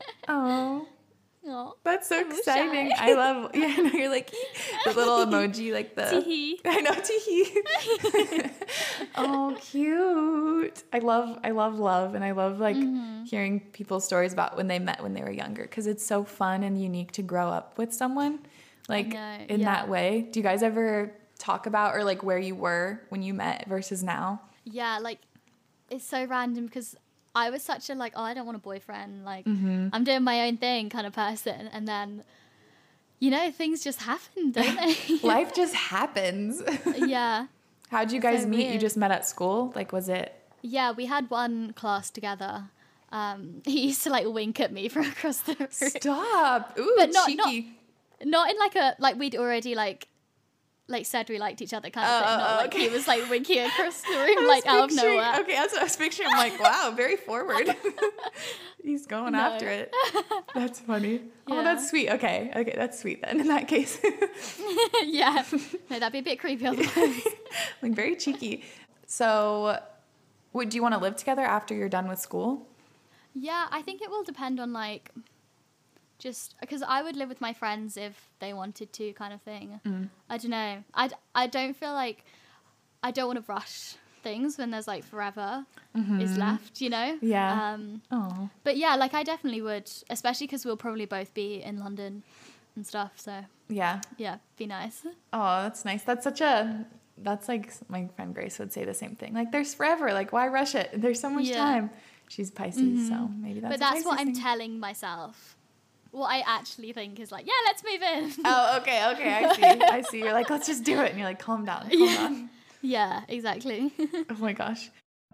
Oh. Aw. That's so I'm exciting. shy. I love, yeah, no, you're like, the little emoji, like the, Tee-hee. I know, tee Oh, cute. I love, I love love. And I love like Mm-hmm. hearing people's stories about when they met when they were younger. Cause it's so fun and unique to grow up with someone like know, in yeah. that way. Do you guys ever talk about or like where you were when you met versus now? Yeah, like, it's so random because I was such a, like, oh, I don't want a boyfriend. Like, Mm-hmm. I'm doing my own thing kind of person. And then, you know, things just happen, don't they? Life just happens. Yeah. How'd you guys So meet? You weird. just met at school? Like, was it? Yeah, we had one class together. Um, he used to, like, wink at me from across the room. Stop. Ooh, But not- not- cheeky. Not in, like, a, like, we'd already, like, like said we liked each other kind of Oh, thing. oh, Not oh, like okay. he was, like, winking across the I room, was like, out of picturing- nowhere. Okay, that's what I was picturing. I'm like, wow, very forward. He's going No. after it. That's funny. Oh, Yeah. that's sweet. Okay, okay, that's sweet then. In that case, Yeah. No, that'd be a bit creepy otherwise. like very cheeky. So, would you want to live together after you're done with school? Yeah, I think it will depend on, like, just because I would live with my friends if they wanted to, kind of thing. Mm. I don't know. I, d- I don't feel like I don't want to rush things when there's, like, forever is left, you know? Mm-hmm. Yeah. Um, Oh, but yeah, like, I definitely would, especially because we'll probably both be in London and stuff. So yeah. yeah, be nice. Oh, that's nice. That's such a. That's like my friend Grace would say the same thing. Like, there's forever. Like, why rush it? There's so much Yeah. time. She's Pisces, so maybe that's. But a that's Pisces what I'm thing. telling myself. What I actually think is like, yeah, let's move in. Oh, okay, okay. I see. I see. You're like, let's just do it, and you're like, calm down, calm Yeah. down. Yeah, exactly. Oh my gosh.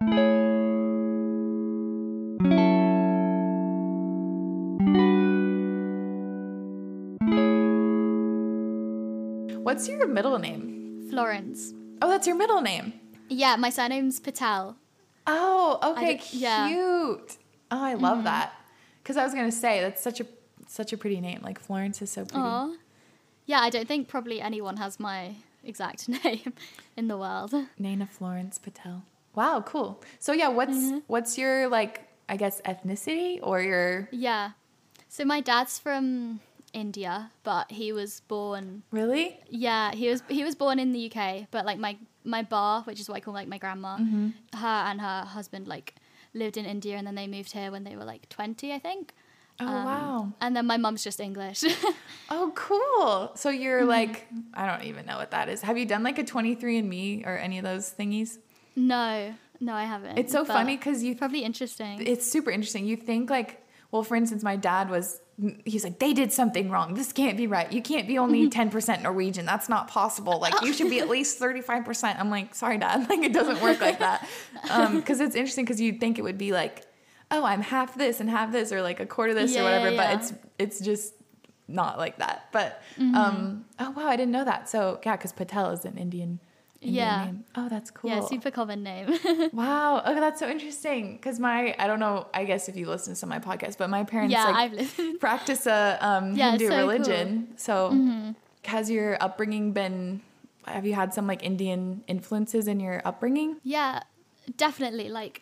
What's your middle name? Florence. Oh, that's your middle name. Yeah, my surname's Patel. Oh, okay, don't- yeah. cute. Oh, I love that. Because I was gonna say that's such a such a pretty name. Like Florence is so pretty. Aw. Yeah, I don't think probably anyone has my exact name in the world. Naina Florence Patel. Wow, cool. So yeah, what's what's your like I guess ethnicity or your Yeah. So my dad's from India, but he was born. Really? Yeah, he was he was born in the U K, but like my my bar, which is what I call like my grandma, Mm-hmm. her and her husband like lived in India, and then they moved here when they were like twenty, I think. Oh, Um, wow. And then my mum's just English. Oh, cool. So you're Mm-hmm. like, I don't even know what that is. Have you done like a twenty-three and me or any of those thingies? No, no, I haven't. It's so but funny because you, probably interesting. it's super interesting. You think like, well, for instance, my dad was, he's like, they did something wrong. This can't be right. You can't be only ten percent Norwegian. That's not possible. Like you should be at least thirty-five percent. I'm like, sorry, Dad. Like it doesn't work like that. Um, cause it's interesting because you'd think it would be like, oh, I'm half this and half this or like a quarter this Yeah, or whatever. yeah, But yeah. it's, it's just not like that. But, Mm-hmm. um, oh wow, I didn't know that. So yeah, cause Patel is an Indian, Indian Yeah. name. Oh, that's cool. Yeah, super common name. Wow. Okay, that's so interesting. Because my, I don't know, I guess if you listen to some of my podcasts, but my parents Yeah, like I've listened. practice a um, Yeah, it's Hindu so cool. religion. So Mm-hmm. has your upbringing been, have you had some like Indian influences in your upbringing? Yeah, definitely. Like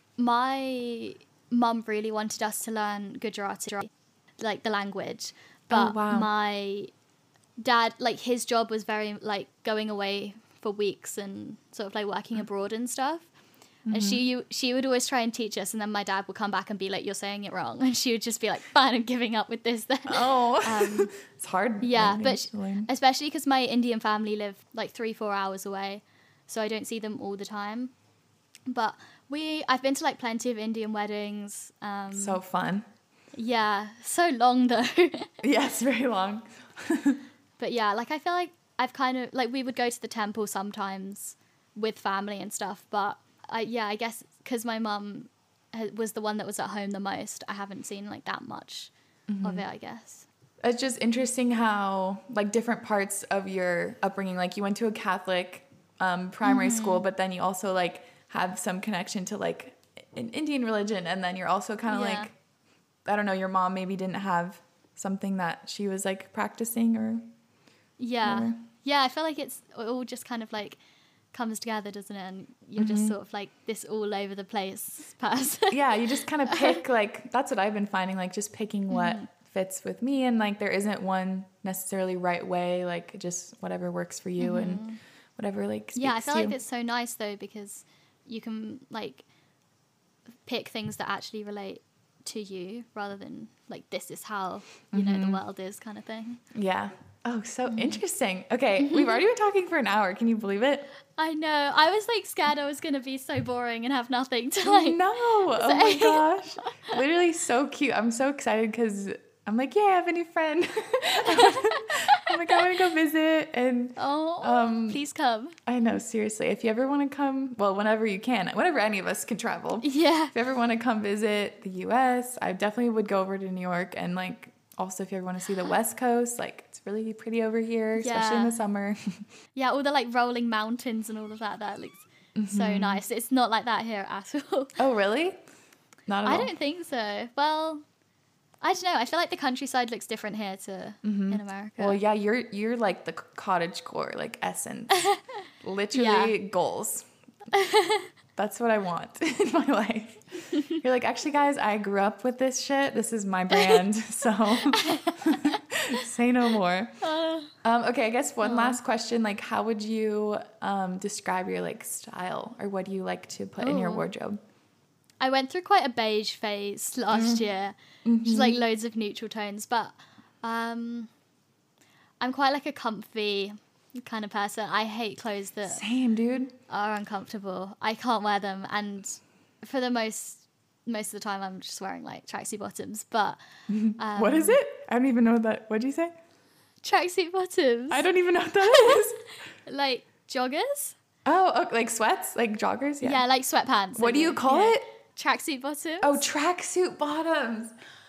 my mum really wanted us to learn Gujarati, like the language. But Oh, wow. my dad, like his job was very like going away for weeks and sort of like working abroad and stuff. And she you, she would always try and teach us, and then my dad would come back and be like, "You're saying it wrong," and she would just be like, "Fine, I'm giving up with this then." Oh, Um, it's hard. Yeah, learning but to learn. especially because my Indian family live like three, four hours away, so I don't see them all the time. But we, I've been to like plenty of Indian weddings. Um, So fun. yeah, so long though. Yes, very long. But yeah, like I feel like I've kind of like we would go to the temple sometimes with family and stuff. But I, yeah, I guess because my mum ha- was the one that was at home the most, I haven't seen like that much of it, I guess. It's just interesting how like different parts of your upbringing, like you went to a Catholic um, primary Mm-hmm. school, but then you also like have some connection to like an Indian religion, and then you're also kind of Yeah. like, I don't know, your mom maybe didn't have something that she was like practicing or Yeah. whatever. Yeah, I feel like it's it all just kind of like comes together, doesn't it? And you're just sort of like this all over the place person. yeah, you just kind of pick like, that's what I've been finding, like just picking what Mm-hmm. fits with me, and like there isn't one necessarily right way, like just whatever works for you and whatever like speaks Mm-hmm. Yeah, I feel to like you. it's so nice though because you can like pick things that actually relate to you rather than like this is how you know Mm-hmm. the world is kind of thing. Yeah. Oh, so Mm-hmm. interesting. Okay, we've already been talking for an hour. Can you believe it? I know. I was like scared I was gonna be so boring and have nothing to like. No. Oh my gosh. Literally so cute. I'm so excited because I'm like, yeah, I have a new friend. I'm like, I want to go visit. And Oh, Um, please come. I know, seriously, if you ever want to come, well, whenever you can, whenever any of us can travel. Yeah. If you ever want to come visit the U S, I definitely would go over to New York. And like, also if you ever want to see the West Coast, like it's really pretty over here, especially in Yeah. the summer. Yeah, all the like rolling mountains and all of that. That looks Mm-hmm. so nice. It's not like that here at all. Oh, really? Not at I all. don't think so. Well, I don't know. I feel like the countryside looks different here to in America. Well, yeah, you're you're like the cottage core, like essence, literally goals. That's what I want in my life. You're like, actually, guys, I grew up with this shit. This is my brand, so say no more. Um, okay, I guess one last question: like, how would you um, describe your like style, or what do you like to put in your Ooh. wardrobe? I went through quite a beige phase last year, just like loads of neutral tones. But um, I'm quite like a comfy kind of person. I hate clothes that Same, dude. are uncomfortable. I can't wear them, and for the most most of the time, I'm just wearing like tracksuit bottoms. But um, What is it? I don't even know that. What'd you say? tracksuit bottoms? I don't even know what that is. Like joggers? Oh, oh, like sweats, like joggers. Yeah. Yeah, like sweatpants. What I do you mean. call Yeah. it? Tracksuit bottoms? Oh, tracksuit bottoms.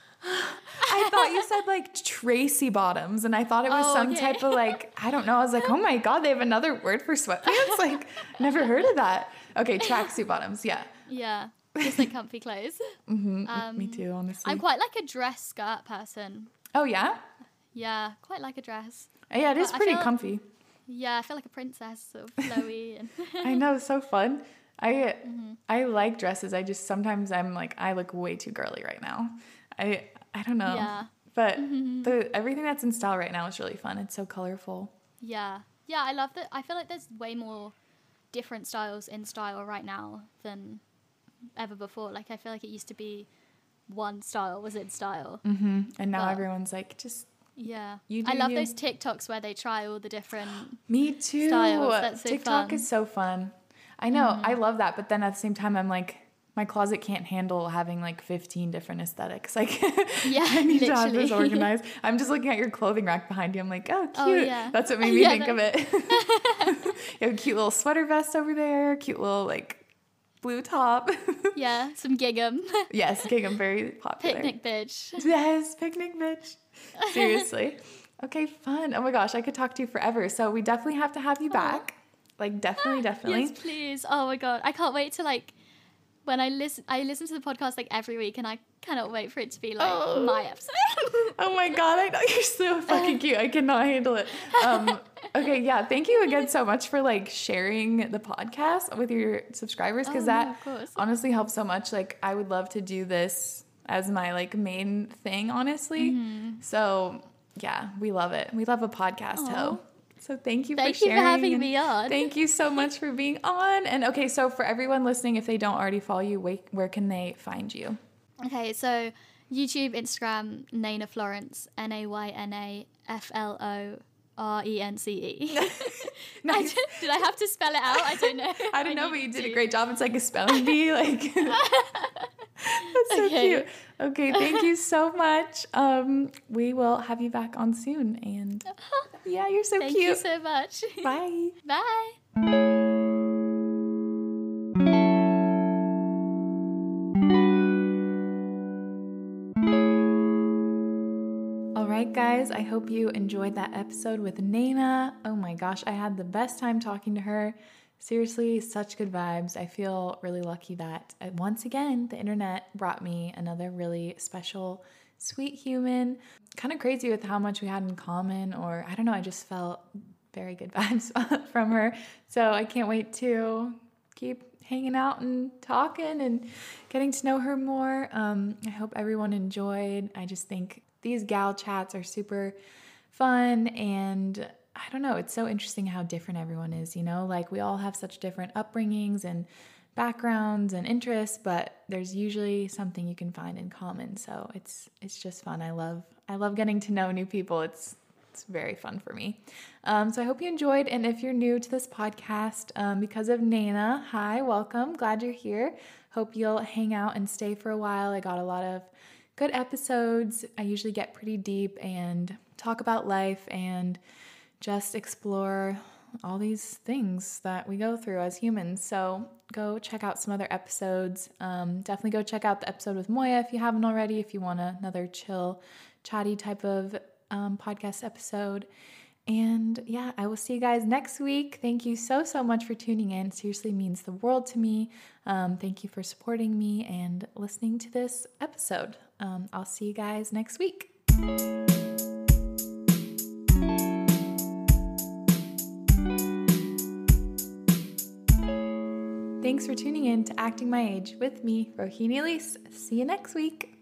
I thought you said like Tracy bottoms, and I thought it was Oh, some okay. type of like, I don't know. I was like, oh my God, they have another word for sweatpants? Like, never heard of that. Okay, tracksuit bottoms. Yeah. Yeah, just like comfy clothes. Mm-hmm. Um, Me too, honestly. I'm quite like a dress skirt person. oh, yeah? Yeah, quite like a dress. Yeah, it is But I pretty feel- comfy. Yeah, I feel like a princess, sort of flowy. And I know, so fun. I Mm-hmm. I like dresses. I just sometimes I'm like, I look way too girly right now. I I don't know. Yeah. But mm-hmm. the everything that's in style right now is really fun. It's so colorful. Yeah. Yeah, I love that. I feel like there's way more different styles in style right now than ever before. Like, I feel like it used to be one style was in style. Mm-hmm. And now but, everyone's like, just... Yeah. You do I love you. those TikToks where they try all the different Me too. styles. That's so TikTok fun. is so fun. I know. Mm-hmm. I love that. But then at the same time, I'm like, my closet can't handle having like fifteen different aesthetics. Like, yeah, I need literally. to have this organized. I'm just looking at your clothing rack behind you. I'm like, oh, cute. Oh, yeah. That's what made me yeah, think of it. You have a cute little sweater vest over there, cute little like blue top. Yeah, some gingham. Yes, gingham, very popular. Picnic bitch. Yes, picnic bitch. Seriously. Okay, fun. Oh my gosh, I could talk to you forever. So we definitely have to have you back. Like, definitely, definitely. Yes, please. Oh my god, I can't wait to like when I listen. I listen to the podcast like every week, and I cannot wait for it to be like oh. my episode. Oh my god, I know you're so fucking cute. I cannot handle it. Um, okay, yeah. Thank you again so much for like sharing the podcast with your subscribers, because oh, that no, of course. honestly helps so much. Like, I would love to do this as my like main thing, honestly. Mm-hmm. So yeah, we love it. We love a podcast, Ho. So thank you thank for sharing. Thank you for having me on. Thank you so much for being on. And okay, so for everyone listening, if they don't already follow you, where, where can they find you? Okay, so YouTube, Instagram, Nayna Florence, N A Y N A F L O R E N C E. Nice. I did I have to spell it out? I don't know. I don't know, but you did to. a great job. It's like a spelling bee. Like, that's so okay. cute. Okay, thank you so much. Um, we will have you back on soon. And yeah, you're so thank cute. Thank you so much. Bye. Bye. All right, guys, I hope you enjoyed that episode with Nayna. Oh my gosh, I had the best time talking to her. Seriously, such good vibes. I feel really lucky that uh, once again, the internet brought me another really special, sweet human. Kind of crazy with how much we had in common, or I don't know, I just felt very good vibes from her. So I can't wait to keep hanging out and talking and getting to know her more. Um, I hope everyone enjoyed. I just think these gal chats are super fun, and I don't know, it's so interesting how different everyone is, you know? Like, we all have such different upbringings and backgrounds and interests, but there's usually something you can find in common. So it's it's just fun. I love I love getting to know new people. It's it's very fun for me. Um, so I hope you enjoyed. And if you're new to this podcast, um, because of Nayna, hi, welcome. Glad you're here. Hope you'll hang out and stay for a while. I got a lot of good episodes. I usually get pretty deep and talk about life and just explore all these things that we go through as humans. So go check out some other episodes. Um, definitely go check out the episode with Moya if you haven't already, if you want another chill, chatty type of um, podcast episode. And yeah, I will see you guys next week. Thank you so, so much for tuning in. It seriously means the world to me. Um, thank you for supporting me and listening to this episode. Um, I'll see you guys next week. Thanks for tuning in to Acting My Age with me, Rohini Elise. See you next week.